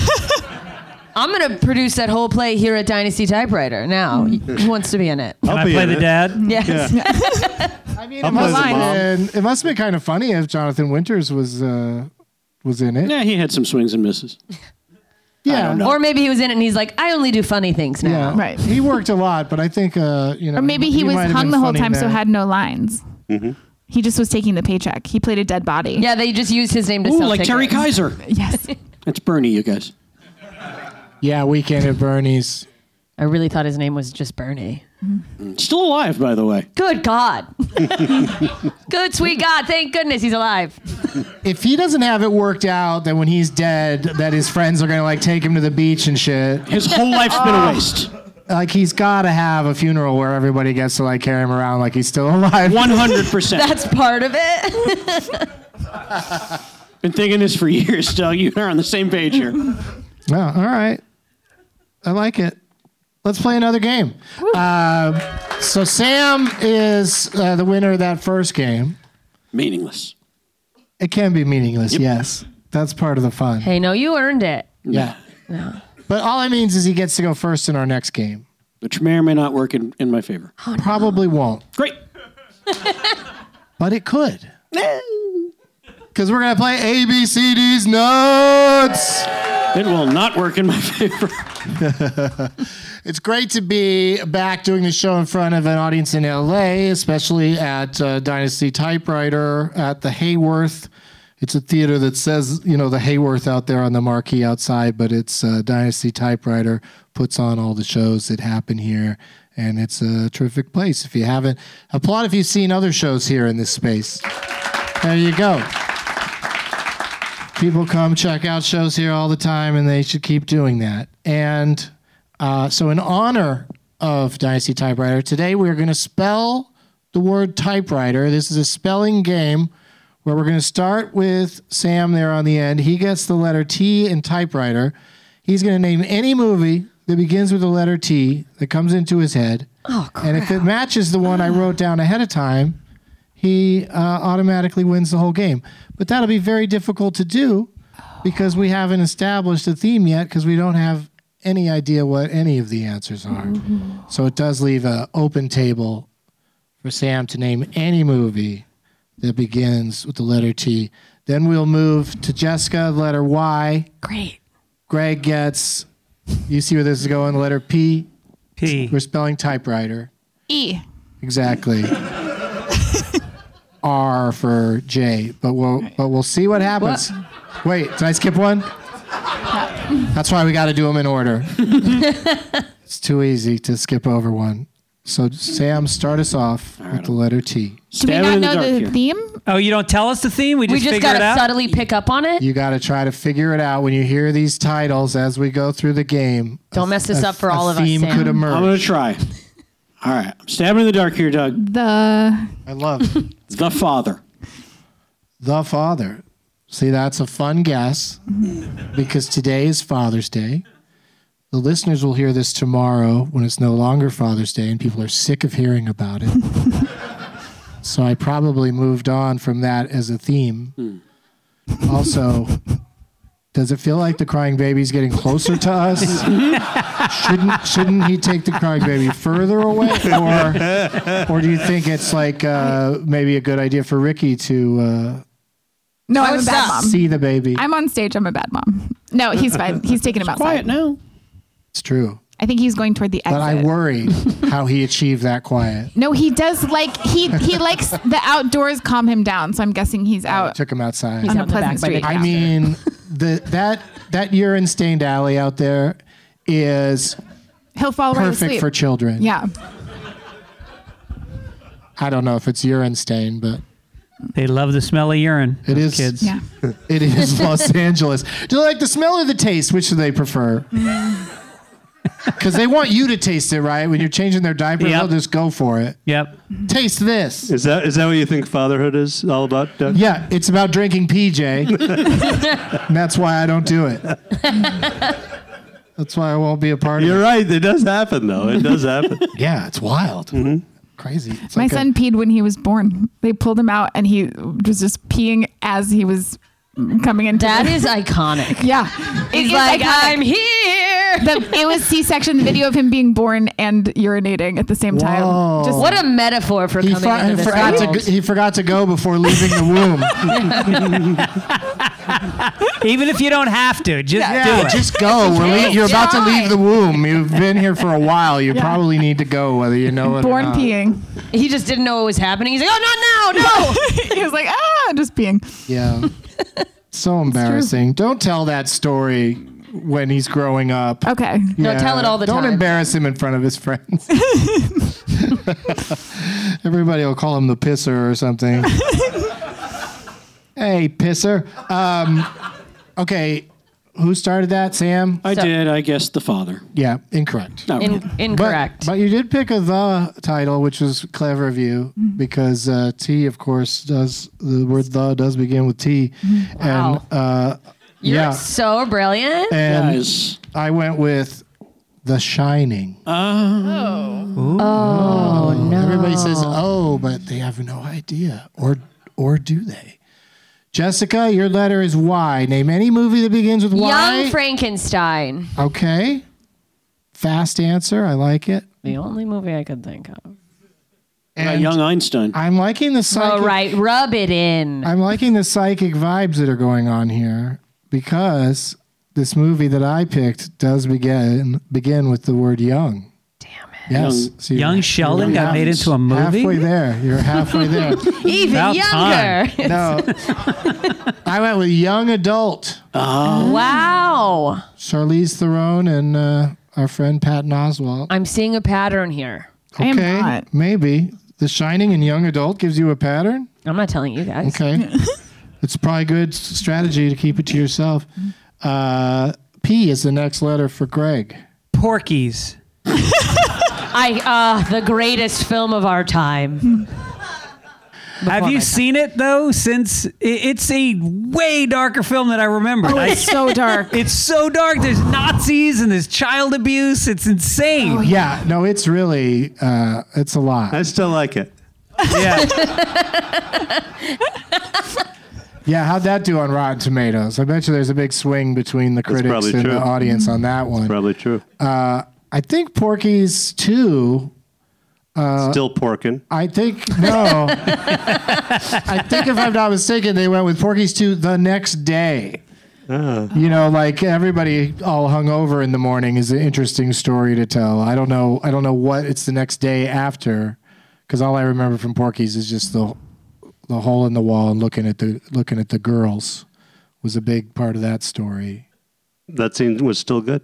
I'm going to produce that whole play here at Dynasty Typewriter now. Who wants to be in it? Can I be play in the it. dad? Yes. I mean, I'll play the mom. it must have been kind of funny if Jonathan Winters was in it. Yeah, he had some swings and misses. Yeah, Or maybe he was in it and he's like, I only do funny things now. yeah, Right. He worked a lot, but I think Or maybe he was might have hung been the whole funny time so there. had no lines. Mm-hmm. He just was taking the paycheck. He played a dead body. Yeah, they just used his name to Ooh, sell like tickets. Terry Kaiser. Yes. That's Bernie, you guys. Yeah, Weekend at Bernie's. I really thought his name was just Bernie. Still alive, by the way. Good God. Good, sweet God. Thank goodness he's alive. If he doesn't have it worked out that when he's dead, that his friends are going to like take him to the beach and shit. His whole life's been a waste. Like he's got to have a funeral where everybody gets to like carry him around like he's still alive. 100%. That's part of it. Been thinking this for years, Doug. You and I are on the same page here. Well, all right. I like it. Let's play another game. So Sam is the winner of that first game. Meaningless. It can be meaningless, yes. That's part of the fun. Hey, no, you earned it. Yeah. But all it means is he gets to go first in our next game. Which may or may not work in my favor. Oh, Probably won't. Great. But it could. Because we're going to play ABCD's Nuts. It will not work in my favor. It's great to be back doing the show in front of an audience in LA, especially at Dynasty Typewriter at the Hayworth. It's a theater that says, the Hayworth out there on the marquee outside, but it's Dynasty Typewriter puts on all the shows that happen here, and it's a terrific place. If you haven't, applaud if you've seen other shows here in this space. There you go. People come check out shows here all the time, and they should keep doing that. And so in honor of Dynasty Typewriter, today we're going to spell the word typewriter. This is a spelling game where we're going to start with Sam there on the end. He gets the letter T in typewriter. He's going to name any movie that begins with the letter T that comes into his head. Oh, crap. And if it matches the one I wrote down ahead of time, he automatically wins the whole game. But that'll be very difficult to do because we haven't established a theme yet because we don't have any idea what any of the answers are. Mm-hmm. So it does leave an open table for Sam to name any movie that begins with the letter T. Then we'll move to Jessica, the letter Y. Great. Greg gets, you see where this is going, the letter P. P. We're spelling typewriter. E. Exactly. R for J, but we'll see what happens. What? Wait, did I skip one? That's why we got to do them in order. It's too easy to skip over one. So Sam, start us off with the letter T. Do we not know the theme? Oh, you don't tell us the theme? We just got to subtly pick up on it? You got to try to figure it out when you hear these titles as we go through the game. Don't mess this up for all of us, Sam. A theme could emerge. I'm going to try. All right. I'm stabbing in the dark here, Doug. I love The Father. The Father. See, that's a fun guess because today is Father's Day. The listeners will hear this tomorrow when it's no longer Father's Day and people are sick of hearing about it. So I probably moved on from that as a theme. Also, does it feel like the crying baby's getting closer to us? Shouldn't he take the crying baby further away? Or do you think it's like maybe a good idea for Ricky to... No, I'm a bad mom. See the baby. I'm on stage. I'm a bad mom. No, he's fine. He's taking him outside. Quiet now. It's true. I think he's going toward the exit. But I worry how he achieved that quiet. No, he does like he likes the outdoors calm him down. So I'm guessing he's out. Took him outside. On a pleasant street. I mean, that urine stained alley out there is he'll fall right perfect asleep. for children. Yeah. I don't know if it's urine stain, but they love the smell of urine. It is kids. Yeah. It is Los Angeles. Do they like the smell or the taste? Which do they prefer? Because they want you to taste it, right? When you're changing their diaper, they'll just go for it. Yep. Taste this. Is that what you think fatherhood is all about, Doug? Yeah, it's about drinking PJ. And that's why I don't do it. That's why I won't be a part of it. You're right. It does happen, though. It does happen. Yeah, it's wild. Mm-hmm. Crazy. It's My like son peed when he was born. They pulled him out and he was just peeing as he was coming into That is iconic. Yeah. He's like, I'm here. It was C-section, the video of him being born and urinating at the same time. Whoa. Just, What a metaphor for coming into this world. He forgot to go before leaving the womb. Even if you don't have to, just do it. Just go. You're about to leave the womb. You've been here for a while. You probably need to go, whether you know it born or not. peeing. He just didn't know what was happening. He's like, oh, not now, no. He was like, just peeing. Yeah. So embarrassing. Don't tell that story when he's growing up. Okay. No, tell it all the Don't time. embarrass him in front of his friends. Everybody will call him the pisser or something. Hey, pisser. Okay, who started that? Sam? I did. I guess the father. Yeah, incorrect. No, Incorrect. But you did pick a the title, which was clever of you, because T, of course, does the word the does begin with T. Wow. And You're so brilliant. and guys. I went with The Shining. Oh no. Everybody says oh, but they have no idea, or do they? Jessica, your letter is Y. Name any movie that begins with Y. Young Frankenstein. Okay. Fast answer. I like it. The only movie I could think of. And Young Einstein. I'm liking the psychic. Oh, right. Rub it in. I'm liking the psychic vibes that are going on here because this movie that I picked does begin with the word young. Yes. So Young Sheldon got made into a movie? Halfway there. You're halfway there. Even About younger. No. I went with young adult. Wow. Charlize Theron and our friend Patton Oswalt. I'm seeing a pattern here. I am not. Maybe. The Shining and young adult gives you a pattern? I'm not telling you guys. Okay. It's probably good strategy to keep it to yourself. P is the next letter for Greg. Porky's. The greatest film of our time. Have you seen it though? Since it's a way darker film than I remember. Oh, it's so dark. It's so dark. There's Nazis and there's child abuse. It's insane. Yeah, no, it's really, it's a lot. I still like it. Yeah. Yeah, how'd that do on Rotten Tomatoes? I bet you there's a big swing between the critics probably and true. the audience on that one. Probably true. I think Porky's 2. Still porking. I think, no. I think if I'm not mistaken, they went with Porky's 2 the next day. You know, like everybody all hung over in the morning is an interesting story to tell. I don't know what it's the next day after, because all I remember from Porky's is just the hole in the wall and looking at the girls was a big part of that story. That scene was still good.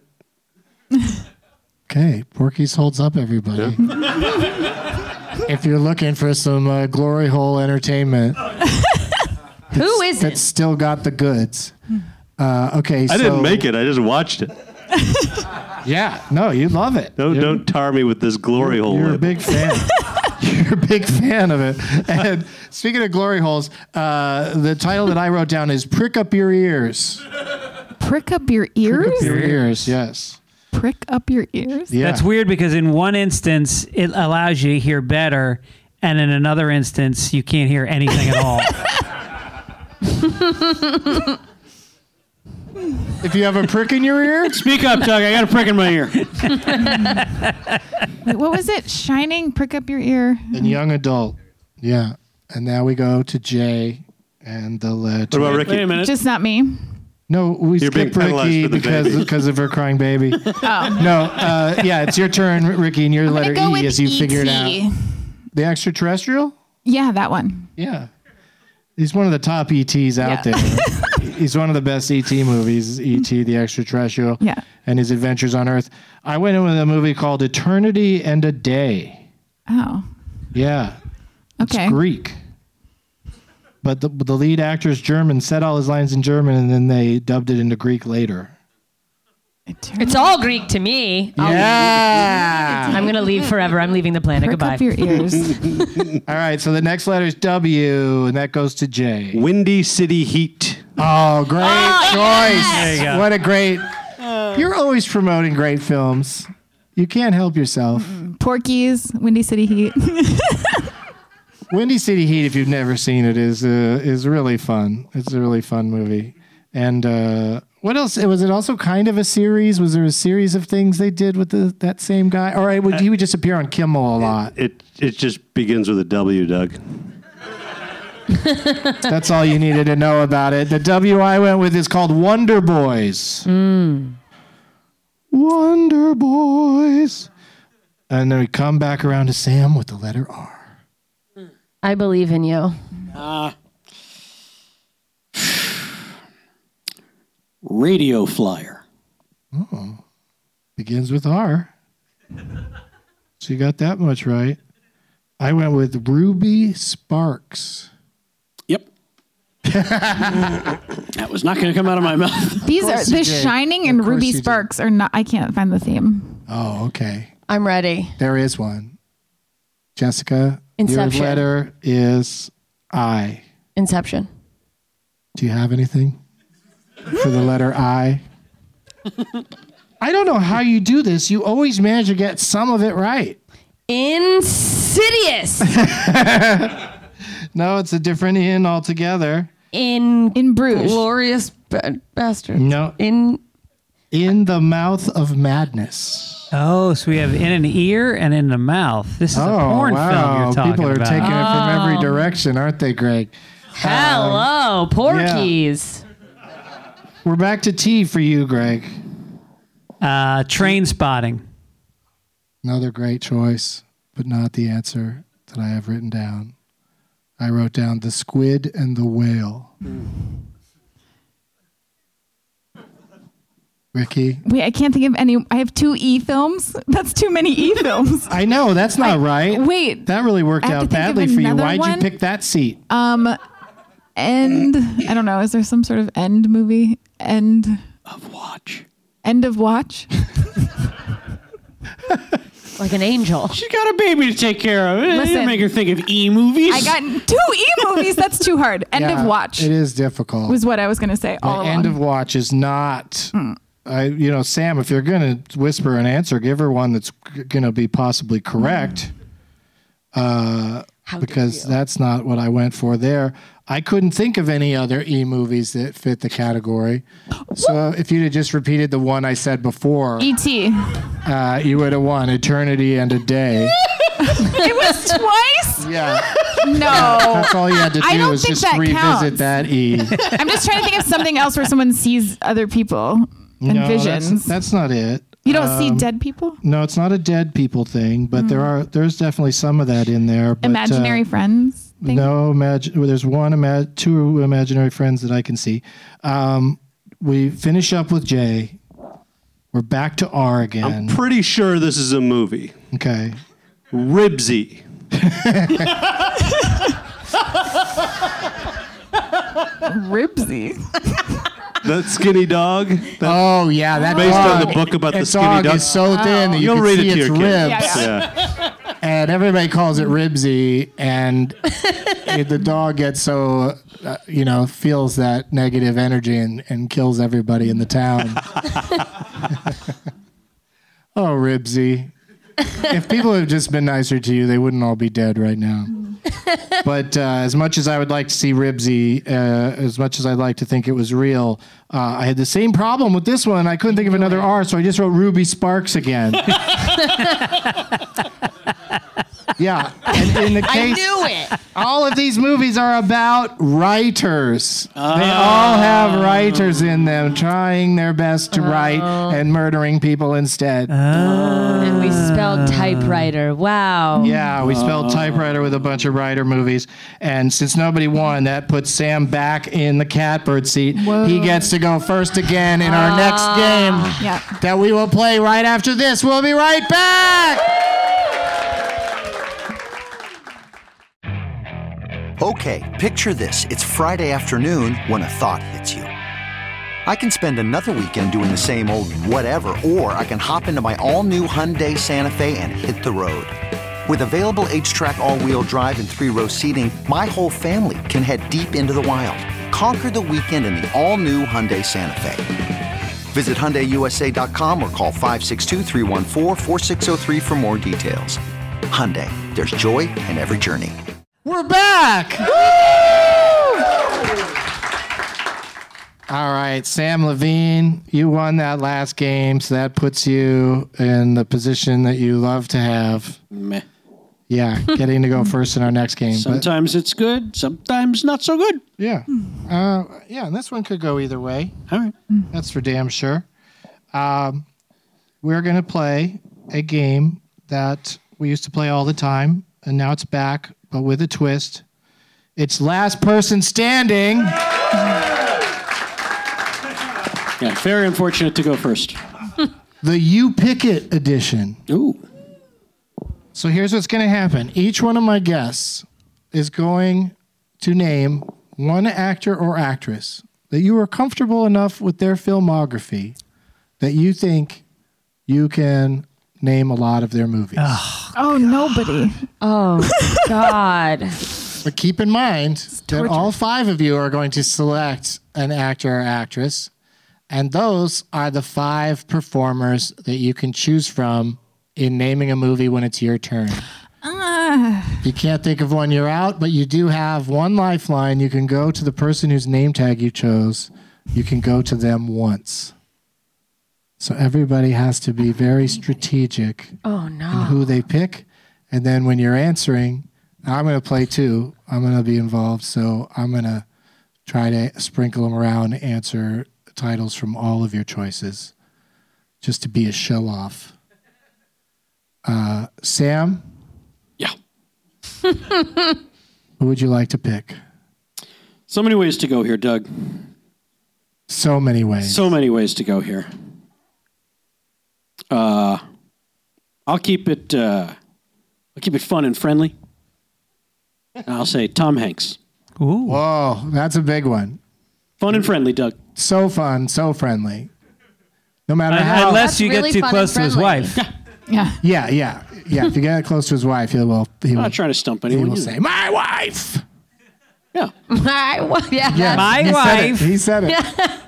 Okay, Porky's holds up, everybody. If you're looking for some glory hole entertainment, Who is that's it? still got the goods. Okay, so I didn't make it. I just watched it. Yeah, no, you love it. Don't tar me with this glory hole. You're a label. big fan. You're a big fan of it. And speaking of glory holes, the title that I wrote down is "Prick Up Your Ears." Prick up your ears? Prick up your ears, yes. Prick up your ears? Yeah. That's weird because in one instance it allows you to hear better, and in another instance you can't hear anything at all. If you have a prick in your ear, Speak up, Doug. I got a prick in my ear. Wait, what was it? Shining? Prick up your ear? and young adult, yeah. And now we go to Jay and the letter. What about Ricky? Wait a minute. Just not me. No, we You're being skipped penalized Ricky for the baby. because of her crying baby. Oh. No, yeah, it's your turn, Ricky, and your letter Go E with as you figure it E.T.. out. The extraterrestrial? Yeah, that one. Yeah. He's one of the top ETs out Yeah. there. He's one of the best ET movies, ET, the extraterrestrial, Yeah. and his adventures on Earth. I went in with a movie called Eternity and a Day. Oh. Yeah. Okay. It's Greek. But the lead actor is German, said all his lines in German, and then they dubbed it into Greek later. It's all Greek to me. Yeah. I'm going to leave forever. I'm leaving the planet. Prick Goodbye. up your ears. All right, so the next letter is W, and that goes to J. Windy City Heat. Oh, great choice. There you go. What a great... You're always promoting great films. You can't help yourself. Porky's, Windy City Heat. Windy City Heat, if you've never seen it, is really fun. It's a really fun movie. And what else? Was it also kind of a series? Was there a series of things they did with that same guy? Or he would just appear on Kimmel a lot. It just begins with a W, Doug. That's all you needed to know about it. The W I went with is called Wonder Boys. Wonder Boys. And then we come back around to Sam with the letter R. I believe in you. Radio flyer. Oh, begins with R. So you got that much right. I went with Ruby Sparks. Yep. That was not going to come out of my mouth. These are The Shining and Ruby Sparks are not. I can't find the theme. Oh, okay. I'm ready. There is one. Jessica, Inception. your letter is I. Inception. Do you have anything for the letter I? I don't know how you do this. You always manage to get some of it right. Insidious. No, it's a different in altogether. In Bruges. Glorious Bastard. No. In the Mouth of Madness. Oh, so we have in an ear and in the mouth. This is a porn film you're talking People are about. taking it from every direction, aren't they, Greg? Hello, Porkies. We're back to T for you, Greg. Train Spotting. Another great choice, but not the answer that I have written down. I wrote down The Squid and the Whale. Ricky? Wait, I can't think of any. I have 2 E films. That's too many E films. I know, that's not right. Wait. That really worked I have out to think of badly for you. another Why'd one. you pick that seat? End. I don't know. Is there some sort of end movie? End Of Watch. End of Watch? Like an angel. She got a baby to take care of. Listen. You make her think of E-movies. I got 2 E movies. That's too hard. End Yeah, of Watch It is difficult. was what I was going to say all The along. End of Watch is not... Sam, if you're going to whisper an answer, give her one that's going to be possibly correct. Because that's not what I went for there. I couldn't think of any other E movies that fit the category. So if you'd have just repeated the one I said before, E.T. You would have won Eternity and a Day. It was twice? Yeah. No. That's all you had to I do don't was think just that revisit counts. that E. I'm just trying to think of something else where someone sees other people and No, visions. that's not it. You don't see dead people? No, it's not a dead people thing, but there's definitely some of that in there. But, Imaginary friends thing? No, there's two imaginary friends that I can see. We finish up with J. We're back to R again. I'm pretty sure this is a movie. Okay. Ribsy. Ribsy. That skinny dog. Oh yeah, that based dog, on the book about the that skinny dog. is so thin that you You'll can read see it to its your kid. ribs. Yeah. And everybody calls it Ribsy, and the dog gets so, feels that negative energy and kills everybody in the town. Oh, Ribsy. If people had just been nicer to you, they wouldn't all be dead right now. But as much as I would like to see Ribsy, as much as I'd like to think it was real, I had the same problem with this one. I couldn't think of another R, so I just wrote Ruby Sparks again. Yeah, and in the case, I knew it. all of these movies are about writers. They all have writers in them trying their best to write and murdering people instead. And we spelled typewriter. Wow. Yeah, we spelled typewriter with a bunch of writer movies. And since nobody won, that puts Sam back in the catbird seat. Whoa. He gets to go first again in our next game Yeah. that we will play right after this. We'll be right back. Okay, picture this. It's Friday afternoon when a thought hits you. I can spend another weekend doing the same old whatever, or I can hop into my all-new Hyundai Santa Fe and hit the road. With available H-Track all-wheel drive and 3-row seating, my whole family can head deep into the wild. Conquer the weekend in the all-new Hyundai Santa Fe. Visit HyundaiUSA.com or call 562-314-4603 for more details. Hyundai, there's joy in every journey. We're back. All right, Sam Levine, you won that last game, so that puts you in the position that you love to have. Meh. Yeah, getting to go first in our next game. Sometimes it's good, sometimes not so good. Yeah. And this one could go either way. All right. That's for damn sure. We're going to play a game that we used to play all the time, and now it's back, but with a twist. It's Last Person Standing. Yeah, very unfortunate to go first. The You Pick It edition. Ooh. So here's what's going to happen. Each one of my guests is going to name one actor or actress that you are comfortable enough with their filmography that you think you can name a lot of their movies. Oh, nobody. Oh, God. But keep in mind that torture. all 5 of you are going to select an actor or actress, and those are the 5 performers that you can choose from in naming a movie when it's your turn. If you can't think of one, you're out, but you do have one lifeline. You can go to the person whose name tag you chose. You can go to them once. So everybody has to be very strategic in who they pick. And then when you're answering, I'm going to play too. I'm going to be involved. So I'm going to try to sprinkle them around and answer titles from all of your choices just to be a show off. Sam? Yeah. Who would you like to pick? So many ways to go here, Doug. So many ways. So many ways to go here. I'll keep it fun and friendly. I'll say Tom Hanks. Ooh. Whoa, that's a big one. Fun and friendly, Doug. So fun, so friendly. No matter how. Unless you really get too fun close to and his friendly. wife. Yeah. If you get close to his wife, he I'm will not trying to stump he anyone. will say, "My wife." Yeah. My My wife. He said it.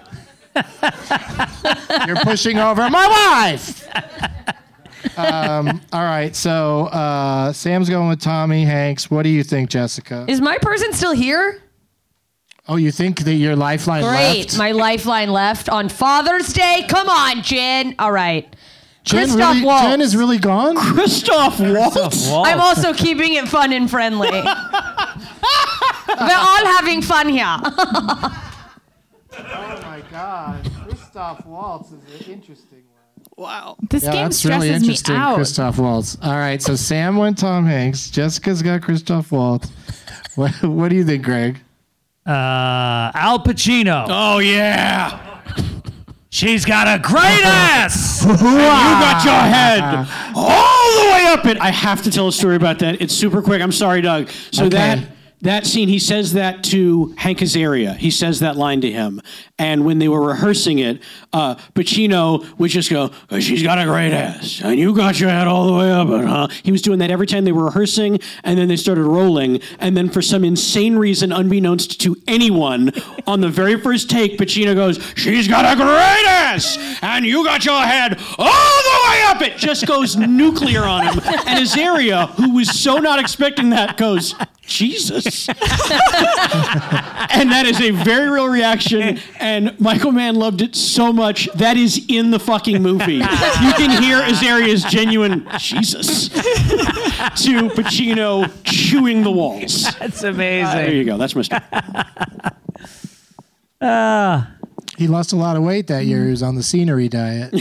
You're pushing over my wife. All right, so Sam's going with Tommy Hanks. What do you think, Jessica? Is my person still here? Oh, you think that your lifeline Great. left? My lifeline left on Father's Day. Come on, Jen. All right. Jen, Christoph really, Waltz. Jen is really gone? Christoph Waltz. I'm also keeping it fun and friendly. We're all having fun here. Oh, my God. Christoph Waltz is an interesting one. Wow. This game that's stresses really interesting, me out. Christoph Waltz. All right, so Sam went Tom Hanks. Jessica's got Christoph Waltz. What do you think, Greg? Al Pacino. Oh, yeah. She's got a great ass. You got your head all the way up it. I have to tell a story about that. It's super quick. I'm sorry, Doug. So Okay. that scene, he says that to Hank Azaria. He says that line to him. And when they were rehearsing it, Pacino would just go, she's got a great ass. And you got your head all the way up it, huh? He was doing that every time they were rehearsing, and then they started rolling. And then for some insane reason, unbeknownst to anyone, on the very first take, Pacino goes, she's got a great ass. And you got your head all the way up it. Just goes nuclear on him. And Azaria, who was so not expecting that, goes, Jesus. And that is a very real reaction. And Michael Mann loved it so much. That is in the fucking movie. You can hear Azaria's genuine Jesus to Pacino chewing the walls. That's amazing. There you go. That's my story. He lost a lot of weight that year. He was on the scenery diet.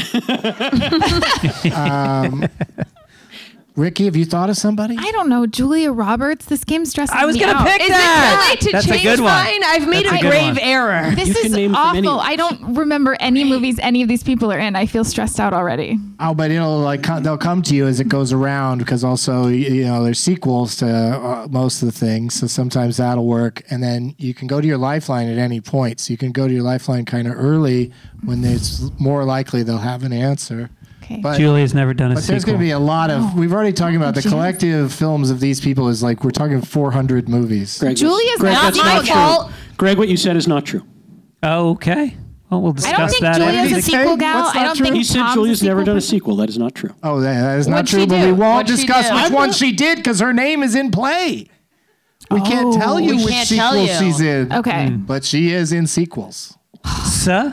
Ricky, have you thought of somebody? I don't know. Julia Roberts. This game stresses me out. I was going to pick Is that. it too late to That's a change good one. mine? I've made That's a a good grave one. error. This You can is name from any awful. of I don't remember any movies any of these people are in. I feel stressed out already. Oh, but they'll come to you as it goes around because also there's sequels to most of the things, so sometimes that'll work. And then you can go to your lifeline at any point, so you can go to your lifeline kind of early when it's more likely they'll have an answer. Okay. But, Julia's never done a but there's sequel. going to be a lot of. We've already talked about the Jen. collective films of these people is like we're talking 400 movies. Greg, Julia's Greg, not that's my not fault. true. Greg, what you said is not true. Oh, okay. Well, we'll discuss I don't think that. Julia's after a the- sequel gal. What's I not don't true? think He said Tom's Julia's a never sequel done a person. sequel. That is not true. Oh, that is not What'd true. she But do? we won't What'd she discuss do? which one she did because her name is in play. We can't tell you We which can't tell sequel you. she's in. Okay. But she is in sequels. Sir?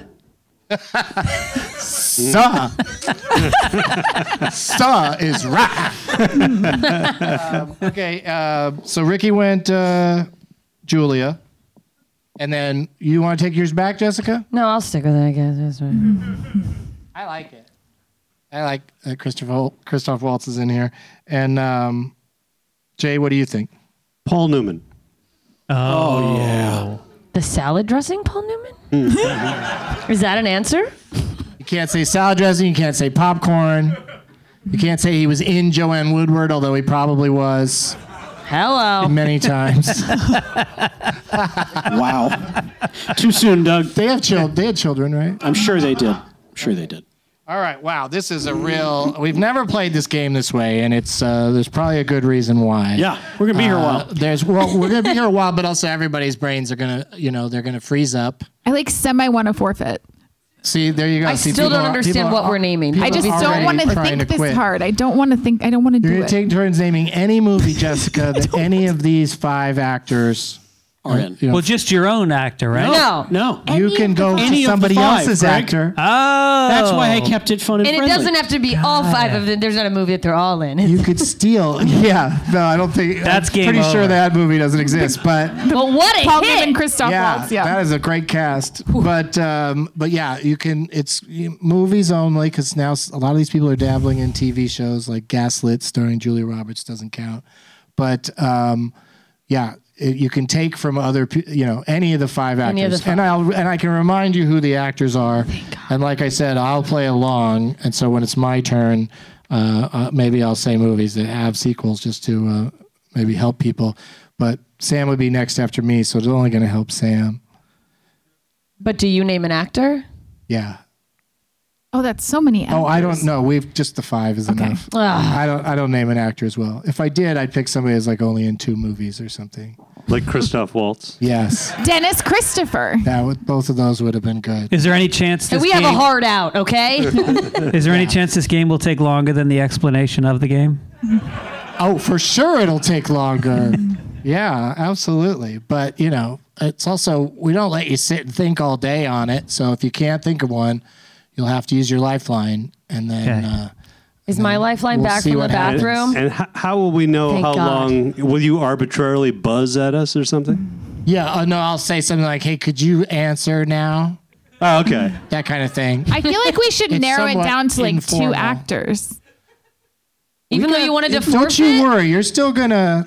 Suh. Suh is right. Okay, so Ricky went Julia. And then you want to take yours back, Jessica? No, I'll stick with it, I guess. That's fine. I like it. I like that Christoph Waltz is in here. And Jay, what do you think? Paul Newman. Oh, yeah. The salad dressing, Paul Newman? Is that an answer? You You can't say salad dressing. You can't say popcorn. You can't say he was in Joanne Woodward, although he probably was. Hello. Many times. Wow. Too soon, Doug. They had children, right? I'm sure they did. All right. Wow. This is a real. We've never played this game this way, and it's there's probably a good reason why. Yeah, we're gonna be here a while. We're gonna be here a while, but also everybody's brains are gonna, they're gonna freeze up. I like semi want to forfeit. See, there you go. I still don't understand what we're naming. I just don't want to think this hard. I don't want to think. I don't want to do it. You're going to take turns naming any movie, Jessica, that any of these 5 actors are in. Well, just your own actor, right? No. You can go to somebody else's actor. Oh. That's why I kept it fun and And friendly. it doesn't have to be all 5 of them. There's not a movie that they're all in. You could steal. Yeah. No, I don't think. That's game pretty sure over. that movie doesn't exist, but. But what a Paul hit! Newman, Christoph Waltz. Yeah. That is a great cast. But yeah, you can. It's movies only because now a lot of these people are dabbling in TV shows like Gaslit, starring Julia Roberts, doesn't count. But yeah, you can take from other, any of the 5 actors, Any of the 5. and I can remind you who the actors are. And like I said, I'll play along. And so when it's my turn, maybe I'll say movies that have sequels just to maybe help people. But Sam would be next after me, so it's only going to help Sam. But do you name an actor? Yeah. Oh, that's so many actors. Oh, I don't know. We've just the 5 is enough. I don't name an actor as well. If I did, I'd pick somebody that's like only in 2 movies or something. Like Christoph Waltz. Yes. Dennis Christopher. Both of those would have been good. Is there any chance this We have a hard out, okay? Is there any chance this game will take longer than the explanation of the game? Oh, for sure it'll take longer. Yeah, absolutely. But, it's also, we don't let you sit and think all day on it. So if you can't think of one, you'll have to use your lifeline. And then... Is my lifeline we'll back see from the what happens. bathroom? And how will we know Thank how God. long? Will you arbitrarily buzz at us or something? Yeah, no, I'll say something like, hey, could you answer now? Oh, okay. That kind of thing. I feel like we should It's narrow it somewhat down to like informal. 2 actors. Even though you wanted to forfeit? Don't you worry. You're still gonna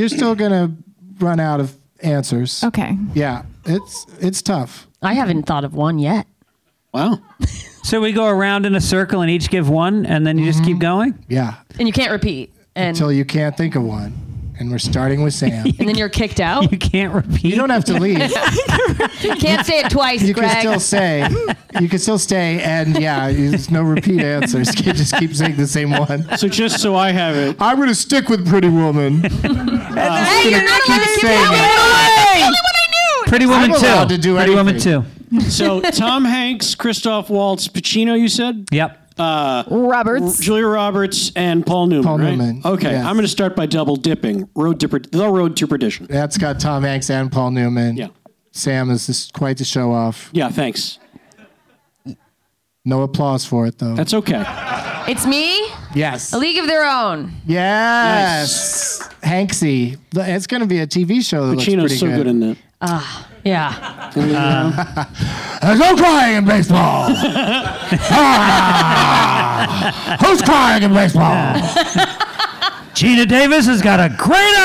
run out of answers. Okay. Yeah, it's tough. I haven't thought of one yet. Wow. So we go around in a circle and each give one, and then you just keep going? Yeah. And you can't repeat. And Until you can't think of one. And we're starting with Sam. and then you're kicked out. You can't repeat. You don't have to leave. You can't say it twice, You Greg. can still say. You can still stay, and yeah, there's no repeat answers. You just keep saying the same one. So just so I have it. I'm going to stick with Pretty Woman. Hey, you're not keep allowed to give saying that it. one. The only one I knew. Pretty Woman I'm 2. allowed to do Pretty Woman anything. 2. So Tom Hanks, Christoph Waltz, Pacino, you said? Yep. Roberts. Julia Roberts and Paul Newman, Paul right? Newman, Okay, yes. I'm going to start by double dipping. The Road to Perdition. That's got Tom Hanks and Paul Newman. Yeah. Sam is just quite the show off. Yeah, thanks. No applause for it, though. That's okay. It's me. Yes. A League of Their Own. Yes. Hanksy. It's going to be a TV show that looks Pacino's pretty so good in that. Yeah. There's no crying in baseball. Who's crying in baseball? Gina Davis has got a great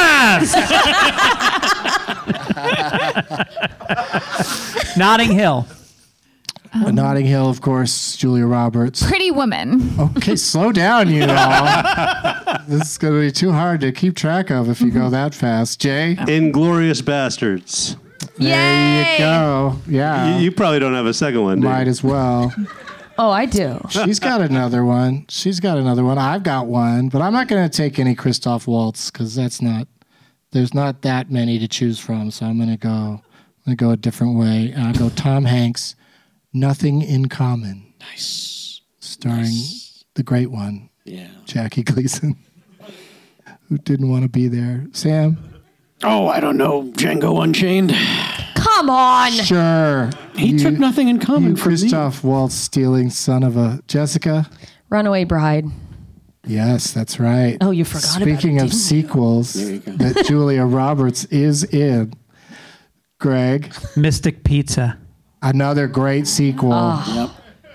ass. Notting Hill. Notting Hill, of course, Julia Roberts. Pretty Woman. Okay, slow down, you all. This is going to be too hard to keep track of if you go that fast. Jay? Inglorious Bastards. There you go. Yeah. You probably don't have a second one, do you? Might as well. Oh, I do. She's got another one. I've got one, but I'm not going to take any Christoph Waltz because there's not that many to choose from. So I'm going to go a different way. I'll go Tom Hanks, Nothing in Common. Nice. Starring the great one, Yeah. Jackie Gleason, who didn't want to be there. Sam? Oh, I don't know. Django Unchained. Come on. Sure. He took Nothing in Common from me. Christoph Waltz stealing son of a... Jessica? Runaway Bride. Yes, that's right. Oh, you forgot about it, Speaking of didn't you? sequels that Julia Roberts is in, Greg, Mystic Pizza. another great sequel. Oh.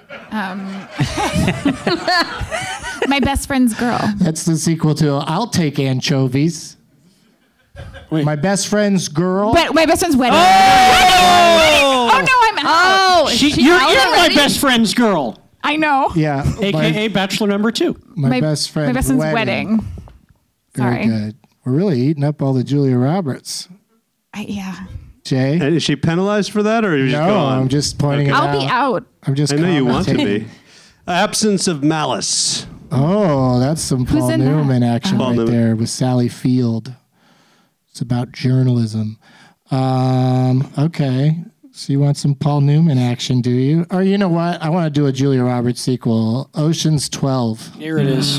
My Best Friend's Girl. That's the sequel to I'll Take Anchovies. Wait. My Best Friend's Girl. My Best Friend's Wedding. Oh! Oh, no, I'm out. Oh, is she You're out my already? best friend's girl. I know. Yeah. AKA Bachelor number 2. My best friend's My best friend's wedding. Very Sorry. good. We're really eating up all the Julia Roberts. Yeah. Jay? And is she penalized for that, or are you just No, going? I'm just pointing it out. I'll be out. I'm just I know you want to commenting. be. Absence of Malice. Oh, that's some Who's Paul in that? Newman action Paul right Newman. there with Sally Field. It's about journalism. Okay. So you want some Paul Newman action, do you? Or you know what? I want to do a Julia Roberts sequel. Ocean's 12. Here it is.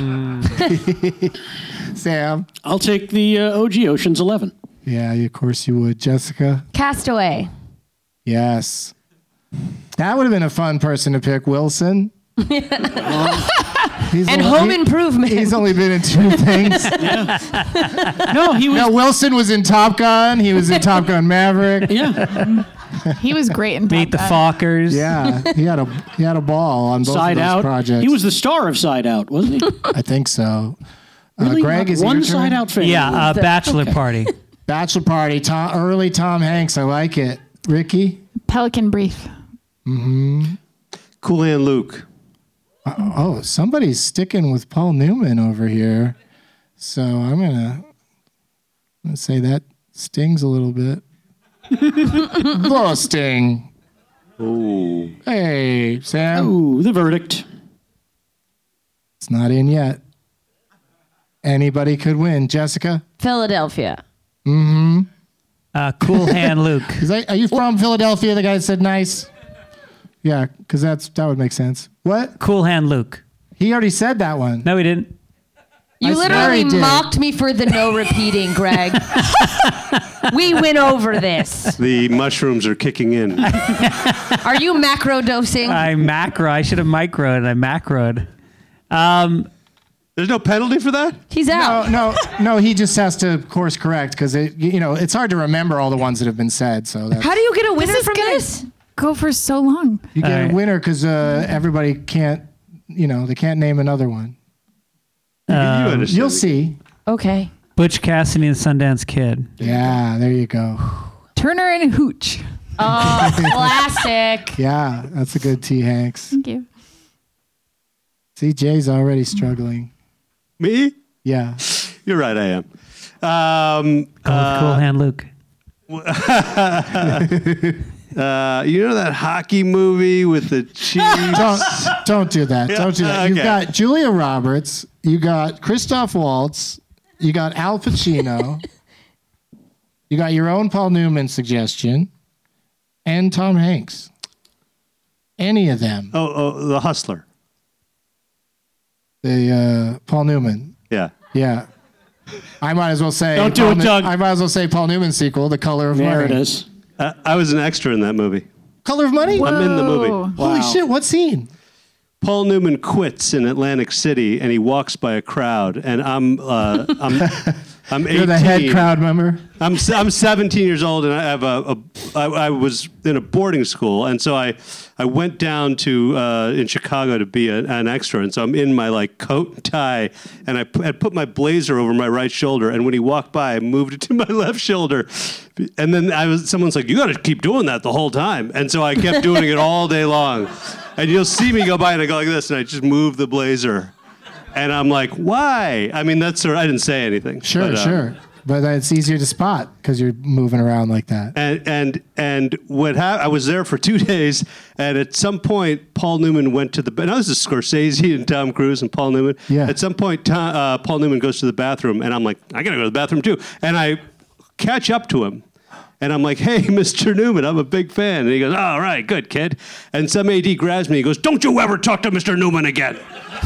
Sam? I'll take the OG Ocean's 11. Yeah, of course you would. Jessica? Castaway. Yes. That would have been a fun person to pick. Wilson? And Home Improvement. He's only been in 2 things. No, he was. No, Wilson was in Top Gun. He was in Top Gun Maverick. Yeah. He was great in Meet the Top Gun. Fockers. Yeah, he had a ball on both Side of those Out. projects. He was the star of Side Out, wasn't he? I think so. Really? Greg, Not is it one your turn? Side Out fan. Yeah, Bachelor Party. Bachelor Party. Early Tom Hanks. I like it. Ricky. Pelican Brief. Cool Hand Luke. Oh, somebody's sticking with Paul Newman over here. So I'm gonna say that stings a little bit. Blow a sting. Ooh. Hey, Sam. Ooh, the verdict. It's not in yet. Anybody could win. Jessica? Philadelphia. Mm-hmm. Cool Hand Luke. Are you from Philadelphia? The guy said nice. Yeah, because that would make sense. What? Cool Hand Luke. He already said that one. No, he didn't. You I swear literally he did. mocked me for the no repeating, Greg. We went over this. The mushrooms are kicking in. Are you macro dosing? I should have microed. I macroed. There's no penalty for that? He's out. No. He just has to course correct because it's hard to remember all the ones that have been said. So that's, How do you get a winner This is from gonna this? go for so long. you get All right. a winner because everybody can't. They can't name another one. You understand. You'll see. Okay. Butch Cassidy and the Sundance Kid. Yeah, there you go. Turner and Hooch. Oh, classic. Yeah, that's a good T. Hanks. Thank you. See, Jay's already struggling. Me? Yeah. You're right, I am. Go with Cool Hand Luke. You know that hockey movie with the Chiefs? Don't do that. Don't do that. You've okay. got Julia Roberts. You got Christoph Waltz. You got Al Pacino. You got your own Paul Newman suggestion, and Tom Hanks. Any of them. Oh, The Hustler. The Paul Newman. Yeah. Yeah. I might as well say. Don't do it, Doug. I might as well say Paul Newman sequel, The Color of There Money. it is. I was an extra in that movie. Color of Money? I'm in the movie. Whoa. Holy shit! What scene? Paul Newman quits in Atlantic City, and he walks by a crowd, and I'm 18. You're the head crowd member. I'm 17 years old, and I have I was in a boarding school, and so I went down to in Chicago to be an extra, and so I'm in my coat and tie, and I put my blazer over my right shoulder, and when he walked by, I moved it to my left shoulder, and then someone's like, "You got to keep doing that the whole time," and so I kept doing it all day long, and you'll see me go by and I go like this, and I just move the blazer. And I'm like, why? I mean, I didn't say anything. Sure. But it's easier to spot because you're moving around like that. And what happened? I was there for 2 days, and at some point, Paul Newman went to the. Now this is Scorsese and Tom Cruise and Paul Newman. Yeah. At some point, Paul Newman goes to the bathroom, and I'm like, I gotta go to the bathroom too. And I catch up to him. And I'm like, hey, Mr. Newman, I'm a big fan. And he goes, all right, good, kid. And some AD grabs me. He goes, don't you ever talk to Mr. Newman again.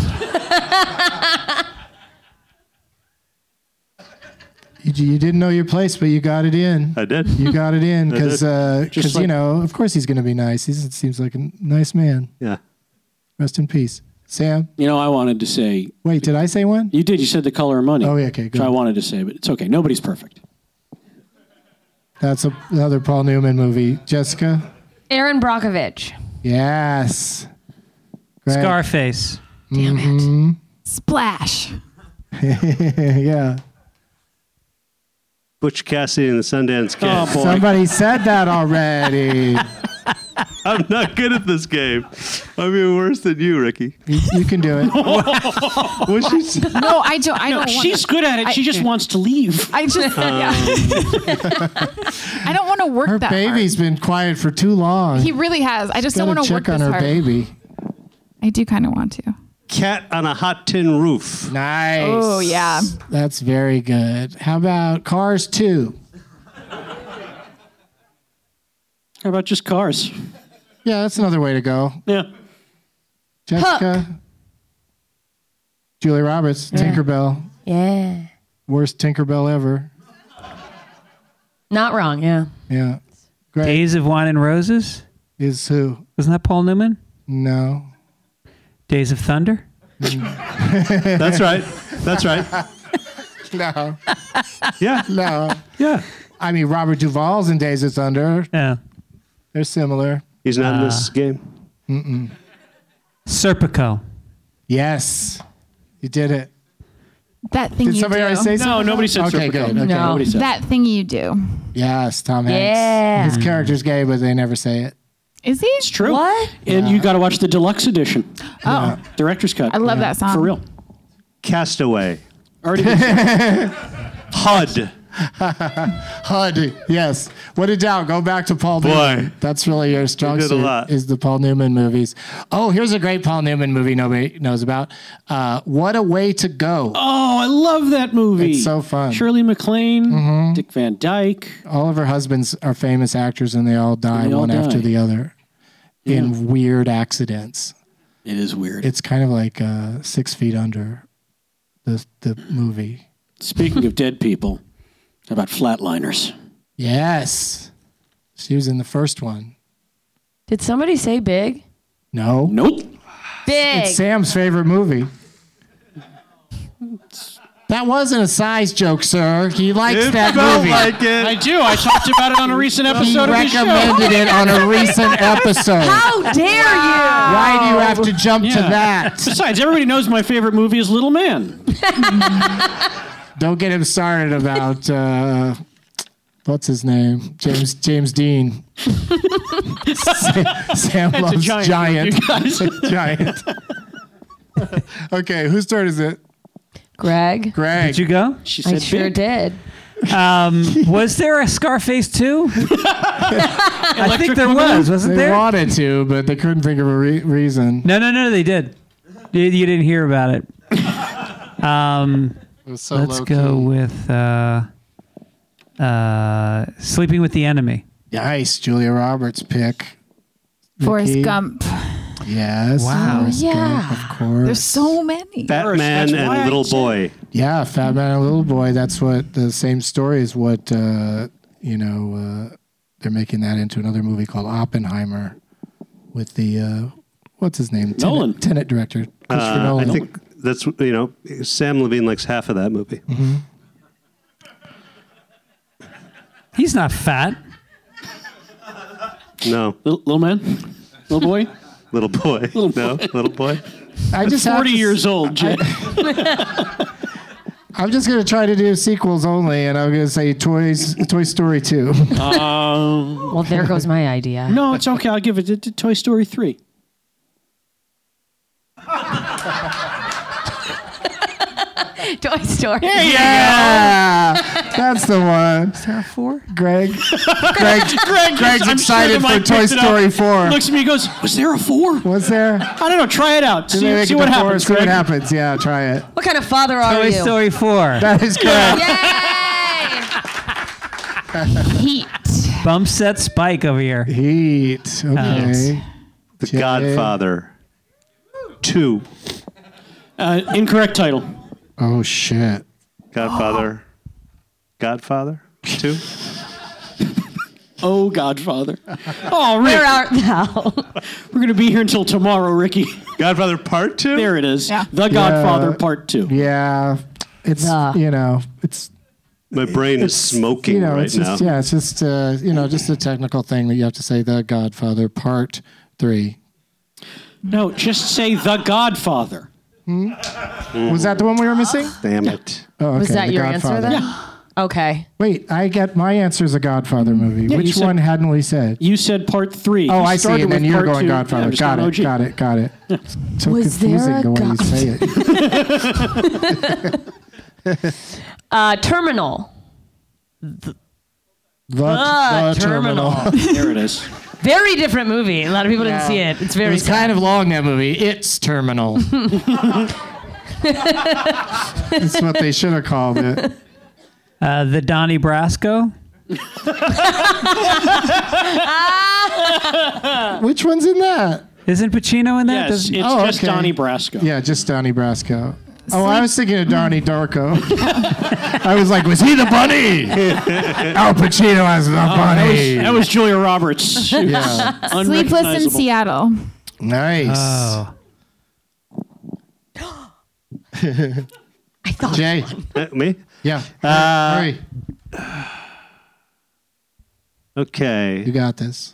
You didn't know your place, but you got it in. I did. You got it in I did. because of course he's going to be nice. He seems like a nice man. Yeah. Rest in peace, Sam. I wanted to say. Wait, did I say one? You did. You said The Color of Money. Oh, yeah, okay, good. So I wanted to say, but it's okay. Nobody's perfect. That's another Paul Newman movie. Jessica. Aaron Brockovich. Yes. Greg. Scarface. Damn it. Splash. Yeah. Butch Cassidy and the Sundance Kid. Oh, boy. Somebody said that already. I'm not good at this game. I'm even worse than you, Ricky. You can do it. What's she say? No, I don't. I don't. She's good at it. She just wants to leave. I just. Yeah. I don't want to work Her that baby's been quiet for too long. hard. He really has. I just don't Gotta want to work check on this her hard. baby. I do kind of want to. Cat on a hot tin roof. Nice. Oh yeah. That's very good. How about Cars 2? How about just Cars? Yeah, that's another way to go. Yeah. Jessica. Julia Roberts, Tinkerbell. Yeah. Worst Tinkerbell ever. Not wrong, yeah. Yeah. Great. Days of Wine and Roses? Is who? Wasn't that Paul Newman? No. Days of Thunder? That's right. That's right. No. Yeah. No. Yeah. I mean, Robert Duvall's in Days of Thunder. Yeah. They're similar. He's not in this game. Serpico. Yes. You did it. That thing Did you somebody do. already say something? No, nobody said Okay, Serpico. good. Okay. No. Nobody said. That thing you do. Yes, Tom Hanks. Yeah. His character's gay, but they never say it. Is he? It's true. What? And you got to watch the deluxe edition, Oh, director's cut. I love that song. For real. Castaway. Already been said. HUD. HUD, yes. What a doubt. Go back to Paul Newman. Boy. That's really your strong did a suit, lot. is the Paul Newman movies. Oh, here's a great Paul Newman movie nobody knows about. What a Way to Go. Oh, I love that movie. It's so fun. Shirley MacLaine, Dick Van Dyke. All of her husbands are famous actors, and they all die They all one after die. the other in weird accidents. It is weird. It's kind of like 6 Feet Under, the movie. Speaking of dead people, how about Flatliners? Yes. She was in the first one. Did somebody say big? No. Nope. Big. It's Sam's favorite movie. That wasn't a size joke, sir. He likes It that felt movie. like it. I do. I talked about it on a recent He episode of the show. recommended it on a recent episode. How dare you? Why do you have to jump to Yeah. that? Besides, everybody knows my favorite movie is Little Man. Don't get him started about what's his name? James Dean. Sam That's a loves giant, you guys. Giant. Okay, whose turn is it? Greg. Greg. Did you go? She I said sure big. did. Was there a Scarface 2? I think there was, wasn't They there? wanted to, but they couldn't think of a reason. No, they did. You didn't hear about it. It was so Let's low-key. go with Sleeping with the Enemy. Nice, Julia Roberts pick. Forrest Vicky? Gump. Yes. Wow. Forrest Yeah. Gump, of course. There's so many. Batman That's why and I Little said- Boy. Yeah, Fat Man and Little Boy. That's what the same story is. What they're making that into another movie called Oppenheimer with the what's his name? Nolan. Tenet director Christopher I Nolan. think that's, Sam Levine likes half of that movie. He's not fat. No. Little Man? Little Boy? Little Boy. No, Little Boy. I just have 40 to- years old, Jay. I'm just gonna try to do sequels only, and I'm gonna say Toy Story 2. Well, there goes my idea. No, it's okay. I'll give it to Toy Story 3. Toy Story. Yeah, that's the one. Is there a 4? Greg's I'm excited sure the for mic Toy picked it up. Story 4. Looks at me and goes, was there a 4? Was there? I don't know. Try it out. Did they make See it what to 4? happens, See what Greg. happens. Yeah, try it. What kind of father are Toy you? Story 4. That is correct. Yay! Heat. Bump set Spike over here. Heat. Okay. The Jay. Godfather 2. Incorrect title. Oh shit. Godfather 2. Oh, Godfather. Oh, Rick. Where art thou? We're going to be here until tomorrow, Ricky. Godfather Part 2? There it is. Yeah. The Godfather Part 2. Yeah. It's it's My brain is smoking right it's now. just it's just just a technical thing that you have to say The Godfather Part 3. No, just say The Godfather. Was that the one we were missing? Damn it. Oh, okay. Was that The your answer Godfather. then? Okay. Wait, I get my answer is a Godfather movie. Yeah, Which one hadn't we said? You said part 3. Oh, You I see. started And then with you're part going 2. Godfather. Yeah, Got I'm just it. going OG. It's so Was there confusing a the way you say it. Terminal. The Terminal. There it is. Very different movie. A lot of people didn't see it. It's very It was kind of long, that movie. It's Terminal. That's what they should have called it. The Donnie Brasco. Which one's in that? Isn't Pacino in that? Yes, it's just Donnie Brasco. Yeah, just Donnie Brasco. Oh, I was thinking of Donnie Darko. I was like, was he the bunny? Al Pacino as the bunny. That was Julia Roberts. Yeah. Sleepless in Seattle. Nice. Oh. I thought Jay. Me? Yeah. Hurry. Okay. You got this.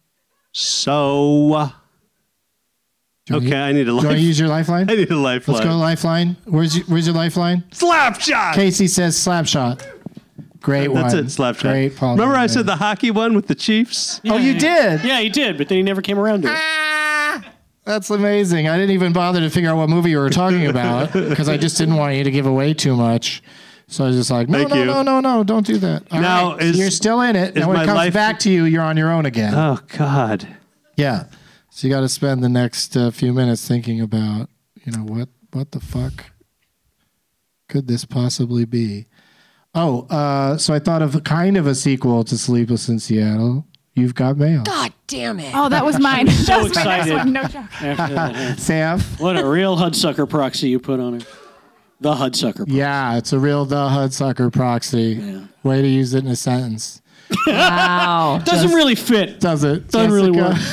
So. Okay, I need a Do you want to use your lifeline? I need a lifeline. Let's go lifeline. Where's your lifeline? Slap shot. Casey says slap shot. Great one. That's it, slap shot. Great, Paul. Remember I said the hockey one with the Chiefs? Oh, you did? Yeah, he did, but then he never came around to it. That's amazing. I didn't even bother to figure out what movie you were talking about because I just didn't want you to give away too much. So I was just like, no, don't do that. All Now, right. So you're still in it. is And when it my comes life- back to you, you're on your own again. Oh, God. Yeah. So you got to spend the next few minutes thinking about, what the fuck could this possibly be? Oh, so I thought of kind of a sequel to Sleepless in Seattle. You've Got Mail. God damn it. Oh, that was mine. So That was my next excited. one. No joke. After that. Sam? What a real Hudsucker proxy you put on her. The Hudsucker proxy. Yeah, it's a real The Hudsucker proxy. Yeah. Way to use it in a sentence. Wow. Doesn't really fit. Does it? Doesn't really Jessica? work.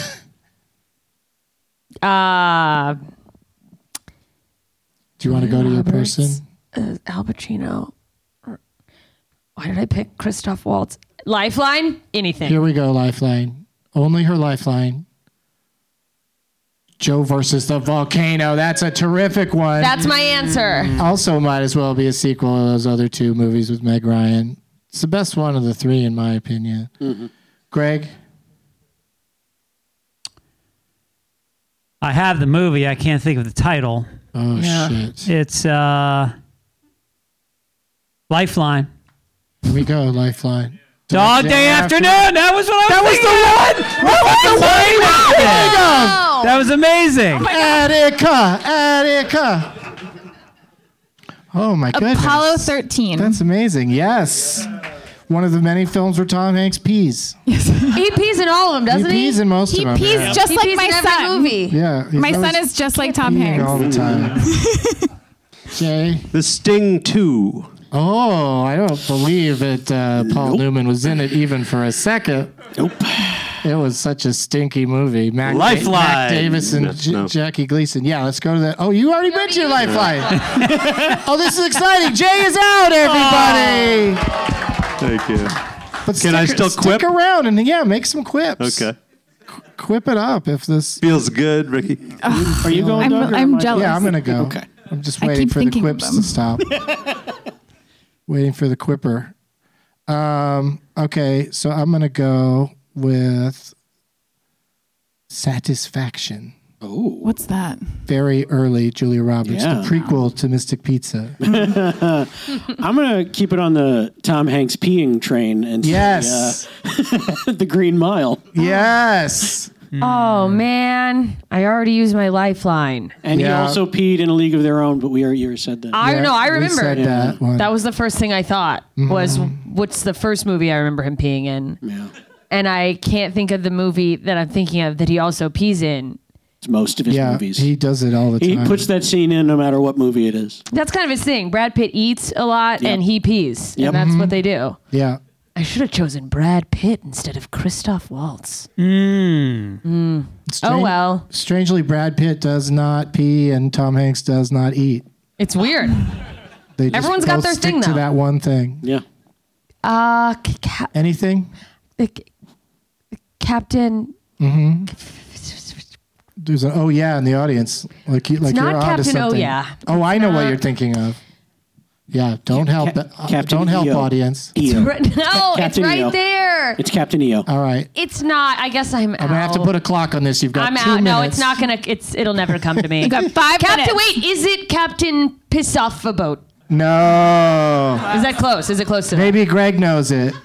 Do you want to go to your person? Al Pacino. Why did I pick Christoph Waltz? Lifeline? Anything. Here we go, lifeline. Only her lifeline. Joe versus the volcano. That's a terrific one. That's my answer. Also might as well be a sequel to those other two movies with Meg Ryan. It's the best one of the three, in my opinion. Mm-hmm. Greg? I have the movie. I can't think of the title. Oh, shit. It's Lifeline. Here we go, lifeline. Dog Day Afternoon. That was what I was thinking. That was the one! That was amazing. Attica! Oh, my goodness. Apollo 13. That's amazing. Yes. One of the many films where Tom Hanks pees. He pees in all of them, doesn't he? He pees in most He of them. pees yeah. just He like pees my in every son. movie. Yeah. he's My son always is just like Tom peeing Hanks. all the time. Jay? The Sting 2. Oh, I don't believe that Paul Newman was in it even for a second. Nope. It was such a stinky movie. Mac Lifeline. Davis and No. Jackie Gleason. Yeah, let's go to that. Oh, you already mentioned your lifeline. Oh, this is exciting. Jay is out, everybody. Thank you. But Can I still stick quip? around and make some quips. Okay. Quip it up if this. Feels good, Ricky. Are you going, Doug? or am I'm I- jealous. Yeah, I'm gonna go. Okay. I'm just I waiting keep for the thinking of quips them. to stop. Waiting for the quipper. Okay, so I'm gonna go with Satisfaction. Oh. What's that? Very early Julia Roberts, Yeah. the prequel to Mystic Pizza. I'm going to keep it on the Tom Hanks peeing train and Yes. say, the Green Mile. Yes. Oh, man. I already used my lifeline. And he Yeah. also peed in A League of Their Own, but we already said that. I know. I we remember. said that one. That was the first thing I thought was what's the first movie I remember him peeing in? Yeah. And I can't think of the movie that I'm thinking of that he also pees in. It's most of his yeah, movies. he does it all the He time. puts that scene in no matter what movie it is. That's kind of his thing. Brad Pitt eats a lot Yep. and he pees. Yep. And that's what they do. Yeah. I should have chosen Brad Pitt instead of Christoph Waltz. Strange- Oh, well. Strangely, Brad Pitt does not pee and Tom Hanks does not eat. It's weird. They just Everyone's got both their stick thing, to though. that one thing. Yeah. Anything? Captain. There's an oh yeah in the audience. Like you're not onto Captain Oh something. Yeah. Oh, I know what not- you're thinking of. Yeah, don't help. Captain Don't help, EO. audience. EO. No, it's Captain right EO. there. It's Captain EO. All right. It's not. I guess I'm out. I'm gonna have to put a clock on this. You've got I'm 2 out. minutes. No, it's not gonna. It'll never come to me. You got 5 Captain, minutes. wait, is it Captain Piss Off a Boat? No. Is that close? Is it close to that? Maybe Greg knows it.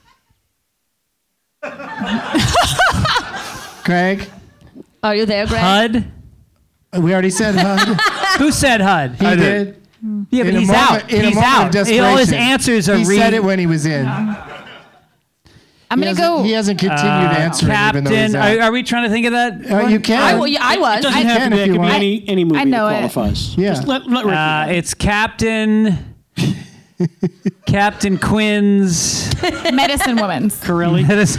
Greg, Are you there, Greg? HUD? we already said HUD. Who said HUD? He did. Yeah, but In a he's moment- out. in a He's moment of out. All his desperation. answers are He said it when he was in. I'm going to go. He hasn't continued answering even though he's Captain. out. Are we trying to think of that? You can. I was. It doesn't have to can be. if It you could be want. any movie I know that it. qualifies. Yeah. Just let Ricky. It's Captain. Captain Quinn's. Medicine Woman's. Corelli.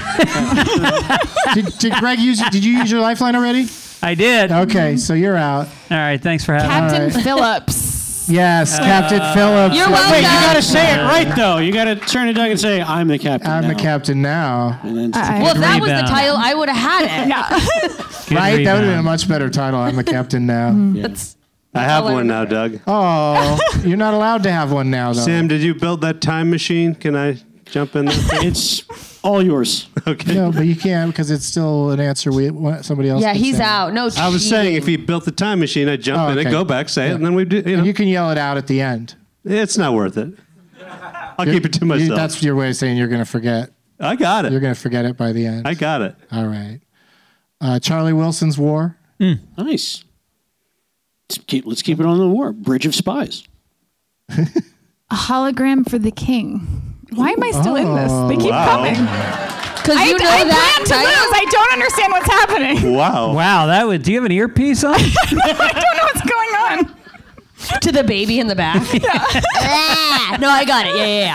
Did Greg use? Did you use your lifeline already? I did. Okay, so you're out. All right. Thanks for having me. Captain right. Phillips. Yes, Captain Phillips. You're Wait, welcome. you gotta say it right though. You gotta turn to Doug and say, "I'm the captain." I'm the now." captain now. And then Well, if that was the rebound. title, I would have had it. Good Right? That would have been a rebound. much better title. I'm the captain now. That's I have all I one now, Doug. Oh, you're not allowed to have one now, though. Sam, did you build that time machine? Can I jump in there? it's all yours. Okay. No, but you can't because it's still an answer somebody else. yeah, could he's say. out. No, I was saying if he built the time machine, I'd jump Oh, in and okay. go back, say it, and then we do. And you can yell it out at the end. It's not worth it. I'll keep it to myself. That's your way of saying you're going to forget. I got it. You're going to forget it by the end. I got it. All right. Charlie Wilson's War. Nice. Let's keep it on the war. Bridge of Spies. A hologram for the king. Why am I still in this? They keep Wow. coming. because you know I that plan to lose. I don't understand what's happening. Wow. Wow, that would. Do you have an earpiece on? I don't know what's going on. to the baby in the back. Ah, no, I got it.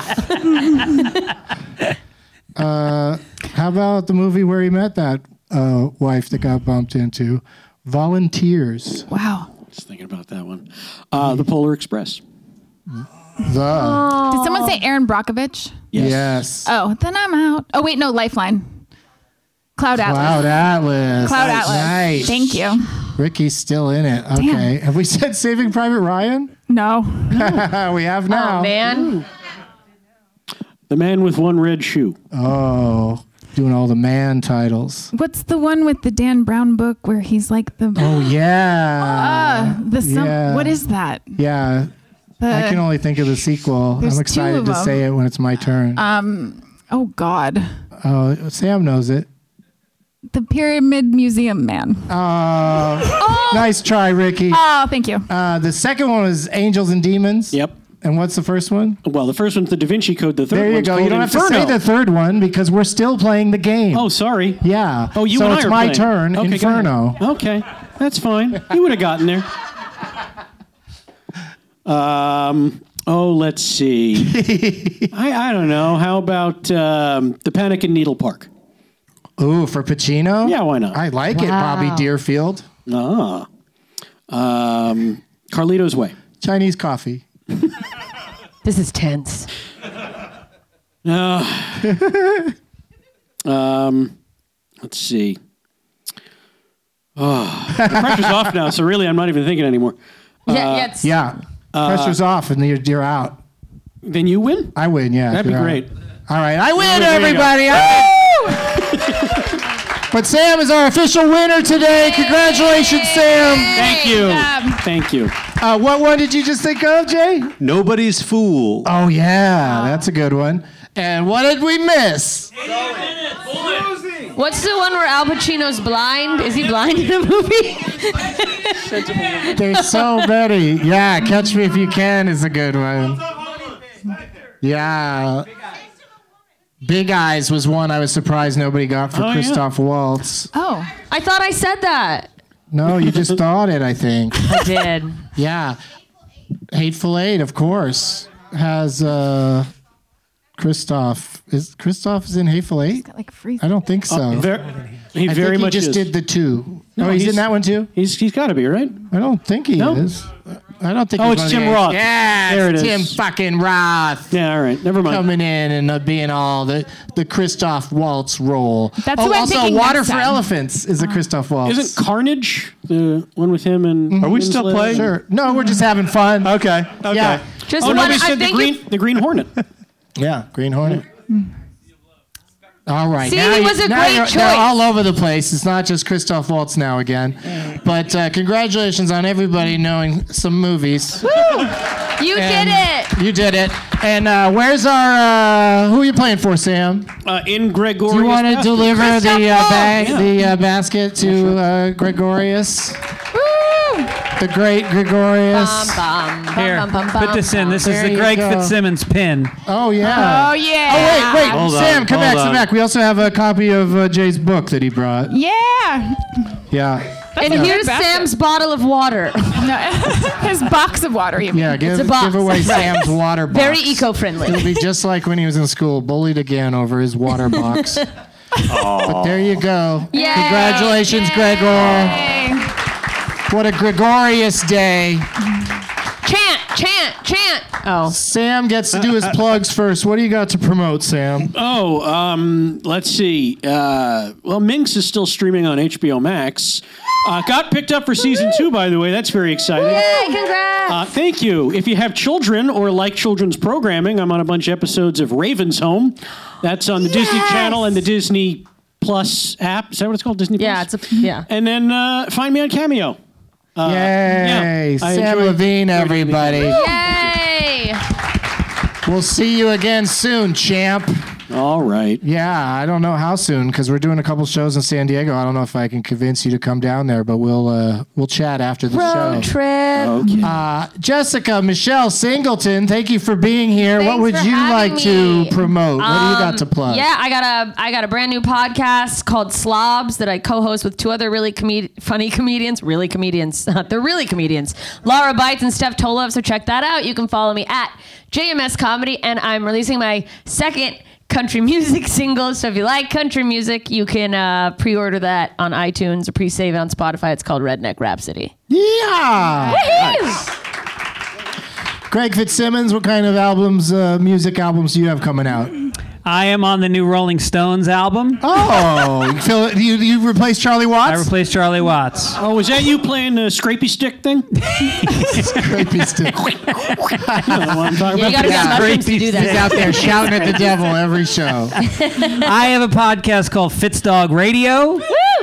Yeah. How about the movie where he met that wife that got bumped into? Volunteers. Wow. I was thinking about that one. The Polar Express. The. Did someone say Aaron Brockovich? Yes. Oh, then I'm out. Oh, wait, no, Lifeline. Cloud Atlas. Cloud Atlas. Cloud Atlas. Nice. Thank you. Ricky's still in it. Okay. Have we said Saving Private Ryan? No. We have now. Oh, man. The Man with One Red Shoe. Oh, doing all the man titles. What's the one with the Dan Brown book where he's like the Oh, yeah. Yeah. What is that? Yeah. I can only think of the sequel. There's I'm two excited of to them. say it when it's my turn. Oh God. Oh, Sam knows it. The Pyramid Museum Man. Nice try, Ricky. Oh, thank you. The second one was Angels and Demons. Yep. And what's the first one? Well, the first one's the Da Vinci Code. The third There you one's go. called You don't have to Inferno. say the third one because we're still playing the game. Oh, sorry. Yeah. Oh, you so and I it's are my playing. turn. Okay, go Inferno. ahead. Okay, that's fine. You would have gotten there. Let's see. I don't know. How about The Panic in Needle Park? Ooh, for Pacino? Yeah, why not? I like it, Bobby Deerfield. Carlito's Way. Chinese coffee. This is tense. Let's see. Oh, the pressure's off now, so really I'm not even thinking anymore. Yeah. Pressure's off and you're out. Then you win? I win, yeah. That'd be you're out. great. All right. I win, There you go. everybody. But Sam is our official winner today. Congratulations, Sam. Thank you. Thank you. What one did you just think of, Jay? Nobody's fool. Oh, yeah. That's a good one. And what did we miss? What's the one where Al Pacino's blind? Is he blind in a movie? There's so many. Yeah, Catch Me If You Can is a good one. Yeah. Big Eyes was one I was surprised nobody got for Christoph Waltz. Oh. I thought I said that. No, you just thought it, I think. I did. Yeah. Hateful Eight, of course, has Christoph. Christoph is in Hateful Eight? Got like free. I don't think so. He I very think much he just is. did the two. No, he's in that one too? He's got to be, right? I don't think he No? is. I don't think. Oh, he's it's one of Tim the- Roth. Yeah, There it it's is. Tim fucking Roth. Yeah, all right. Never mind. Coming in and being all the Christoph Waltz role. That's who I'm also picking Water next for time. Elephants is a Christoph Waltz. Isn't Carnage the one with him and? Are we still Winslet? playing? Sure. No, we're just having fun. Okay. Yeah. Just Oh, one. nobody I said think the Green Hornet. Yeah, Green Hornet. All right. See, now he you- was a now great you're- choice. They're all over the place. It's not just Christoph Waltz now again. But congratulations on everybody knowing some movies. you did it. You did it. And where's our? Who are you playing for, Sam? In Gregorius. Do you want to Basket. deliver Christoph the Waltz. basket to Gregorius? The great Gregorius. Here, put this in. This is There the you Greg go. Fitzsimmons pin. Oh yeah. Oh yeah. Oh wait. Hold Sam, on, come hold back, on. come back. We also have a copy of Jay's book that he brought. Yeah. Yeah. And a good here's basket. Sam's bottle of water. No, his box of water. Even. Yeah. Give a box. away Sam's water box. Very eco-friendly. It'll be just like when he was in school, bullied again over his water box. But there you go. Yay. Congratulations, Gregor. Hey. What a Gregorious day. Chant. Oh. Sam gets to do his plugs first. What do you got to promote, Sam? Oh, let's see. Well, Minx is still streaming on HBO Max. Got picked up for season 2, by the way. That's very exciting. Yay, congrats. Thank you. If you have children or like children's programming, I'm on a bunch of episodes of Raven's Home. That's on the Disney Channel and the Disney Plus app. Is that what it's called? Disney Plus? Yeah. And then find me on Cameo. Yay. yeah, I Sam enjoy Levine, everybody. Yay. We'll see you again soon, champ. All right. Yeah, I don't know how soon because we're doing a couple shows in San Diego. I don't know if I can convince you to come down there, but we'll chat after the Road show. trip. Jessica Michelle Singleton, thank you for being here. Thanks what would for you having like me. to promote? What do you got to plug? Yeah, I got a brand new podcast called Slobs that I co-host with 2 other really funny comedians. Really comedians. They're really comedians. Laura Bites and Steph Tolov. So check that out. You can follow me at JMS Comedy, and I'm releasing my second country music single. So if you like country music, you can pre-order that on iTunes or pre-save it on Spotify. It's called Redneck Rhapsody. Yeah. Greg Fitzsimmons, what kind of albums, music albums do you have coming out? I am on the new Rolling Stones album. Oh, you replaced Charlie Watts? I replaced Charlie Watts. Oh, was that you playing the scrapey stick thing? Scrapey stick. You know what I'm talking Yeah, you about? gotta get mushrooms to do He's that. out there shouting at the devil every show. I have a podcast called Fitzdog Radio.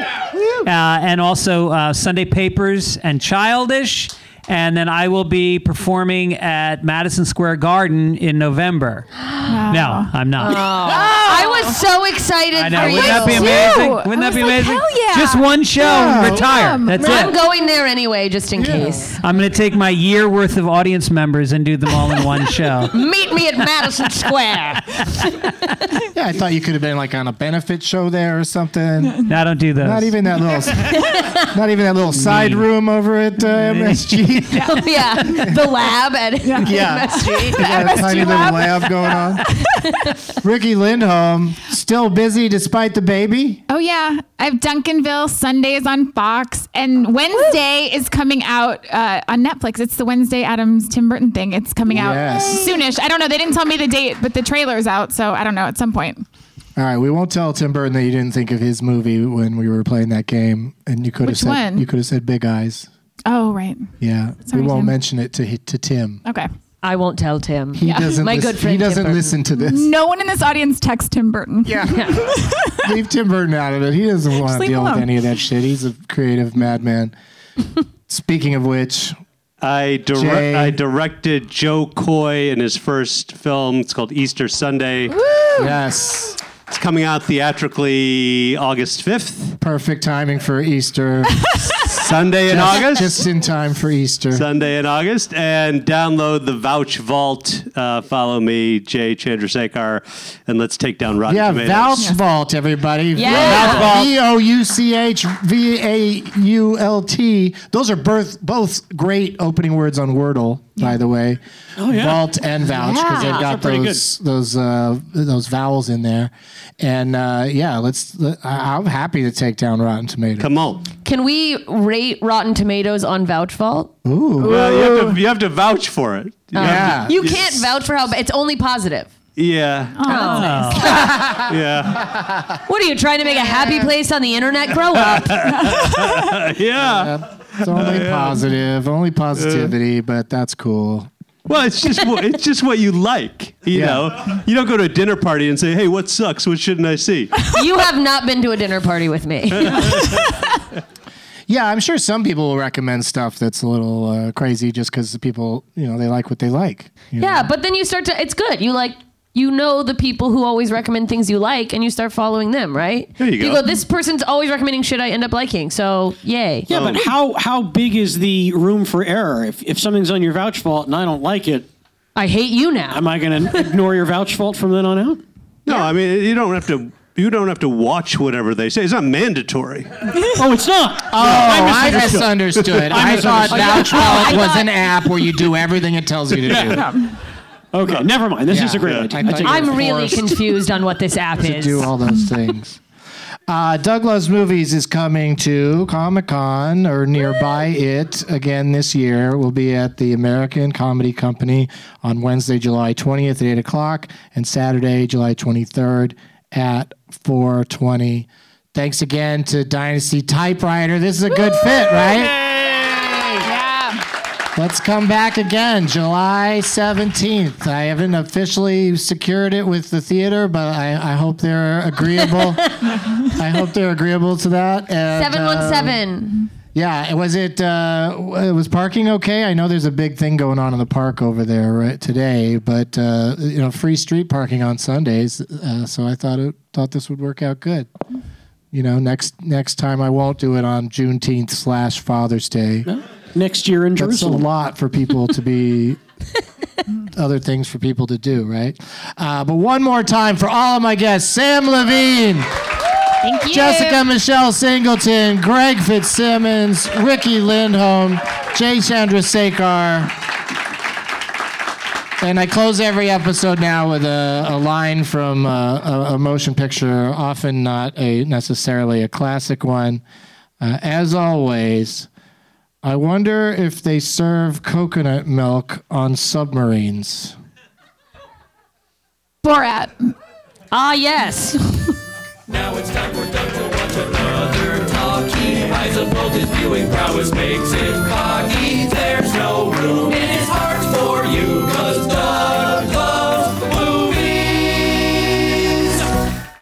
And also Sunday Papers and Childish. And then I will be performing at Madison Square Garden in November. No, I'm not. I was so excited I know. for Wouldn't you. that be amazing? Wouldn't that be amazing? hell yeah. Just one show, Yeah. retire. That's I'm it. going there anyway, just in case. I'm going to take my year worth of audience members and do them all in one show. Meet me at Madison Square. Yeah, I thought you could have been like on a benefit show there or something. No, I don't do those. Not even that little side room over at MSG. Yeah, the lab at Yeah. MSG. Got a tiny little lab going on. Ricky Lindholm, still busy despite the baby. Oh yeah, I have Duncanville. Sunday is on Fox, and Wednesday is coming out on Netflix. It's the Wednesday Addams Tim Burton thing. It's coming out Yes. soonish. I don't know. They didn't tell me the date, but the trailer's out, so I don't know. At some point. All right, we won't tell Tim Burton that you didn't think of his movie when we were playing that game, and you could have Which said one? you could have said Big Eyes. Oh right. Yeah, Sorry, we won't Tim. mention it to Tim. Okay. I won't tell Tim. He doesn't. My listen, good friend He Tim doesn't Burton. listen to this. No one in this audience text Tim Burton. Yeah. Leave Tim Burton out of it. He doesn't want to leave deal him with alone. any of that shit. He's a creative madman. Speaking of which, I Jay. directed Joe Coy in his first film. It's called Easter Sunday. yes, It's coming out theatrically August 5th. perfect timing for Easter. Sunday in August. Just in time for Easter. Sunday in August. And download the Vouch Vault. Follow me, Jay Chandrasekhar, and let's take down Rotten Yeah, Tomatoes. Vouch Vault, everybody. Yeah. VouchVault. Those are both great opening words on Wordle. by the way. Oh, yeah. Vault and vouch, because they've got those vowels in there. And I'm happy to take down Rotten Tomatoes. Come on. Can we rate Rotten Tomatoes on Vouch Vault? Ooh. Well, you have to vouch for it. You can't vouch for how it's only positive. Yeah. Oh. Yeah. What are you trying to make a happy place on the internet? Grow up. Yeah. It's only positive, only positivity, but that's cool. Well, it's just what you like, you know. You don't go to a dinner party and say, "Hey, what sucks? What shouldn't I see?" You have not been to a dinner party with me. Yeah, I'm sure some people will recommend stuff that's a little crazy just because people, they like what they like. Yeah, but then you start to. It's good. You know the people who always recommend things you like, and you start following them, right? There you go. This person's always recommending shit I end up liking, so yay. Yeah, but how big is the room for error? If something's on your Vouch Vault and I don't like it, I hate you now. Am I going to ignore your Vouch Vault from then on out? No, I mean you don't have to watch whatever they say. It's not mandatory. Oh, it's not. Oh, I misunderstood. I thought Vouch Vault was an app where you do everything it tells you to do. Okay, never mind. This is a great idea. I'm really confused on what this app is. Do all those things. Doug Loves Movies is coming to Comic-Con or nearby it again this year. We'll be at the American Comedy Company on Wednesday, July 20th at 8 o'clock and Saturday, July 23rd at 4:20. Thanks again to Dynasty Typewriter. This is a good fit, right? Let's come back again, July 17th. I haven't officially secured it with the theater, but I hope they're agreeable. I hope they're agreeable to that. And, 717. Yeah, was parking okay? I know there's a big thing going on in the park over there today, but free street parking on Sundays. So I thought this would work out good. Next time I won't do it on Juneteenth / Father's Day. No? Next year in Jerusalem. That's a lot for people to be, other things for people to do, right? But one more time for all of my guests, Sam Levine. Thank you. Jessica Michelle Singleton, Greg Fitzsimmons, Ricky Lindholm, Jay Chandrasekhar. And I close every episode now with a line from a motion picture, often not necessarily a classic one. As always, I wonder if they serve coconut milk on submarines. Borat. Ah, yes. Now it's time for Doug to watch another talkie. Rise of bold, his viewing prowess makes him cocky. There's no room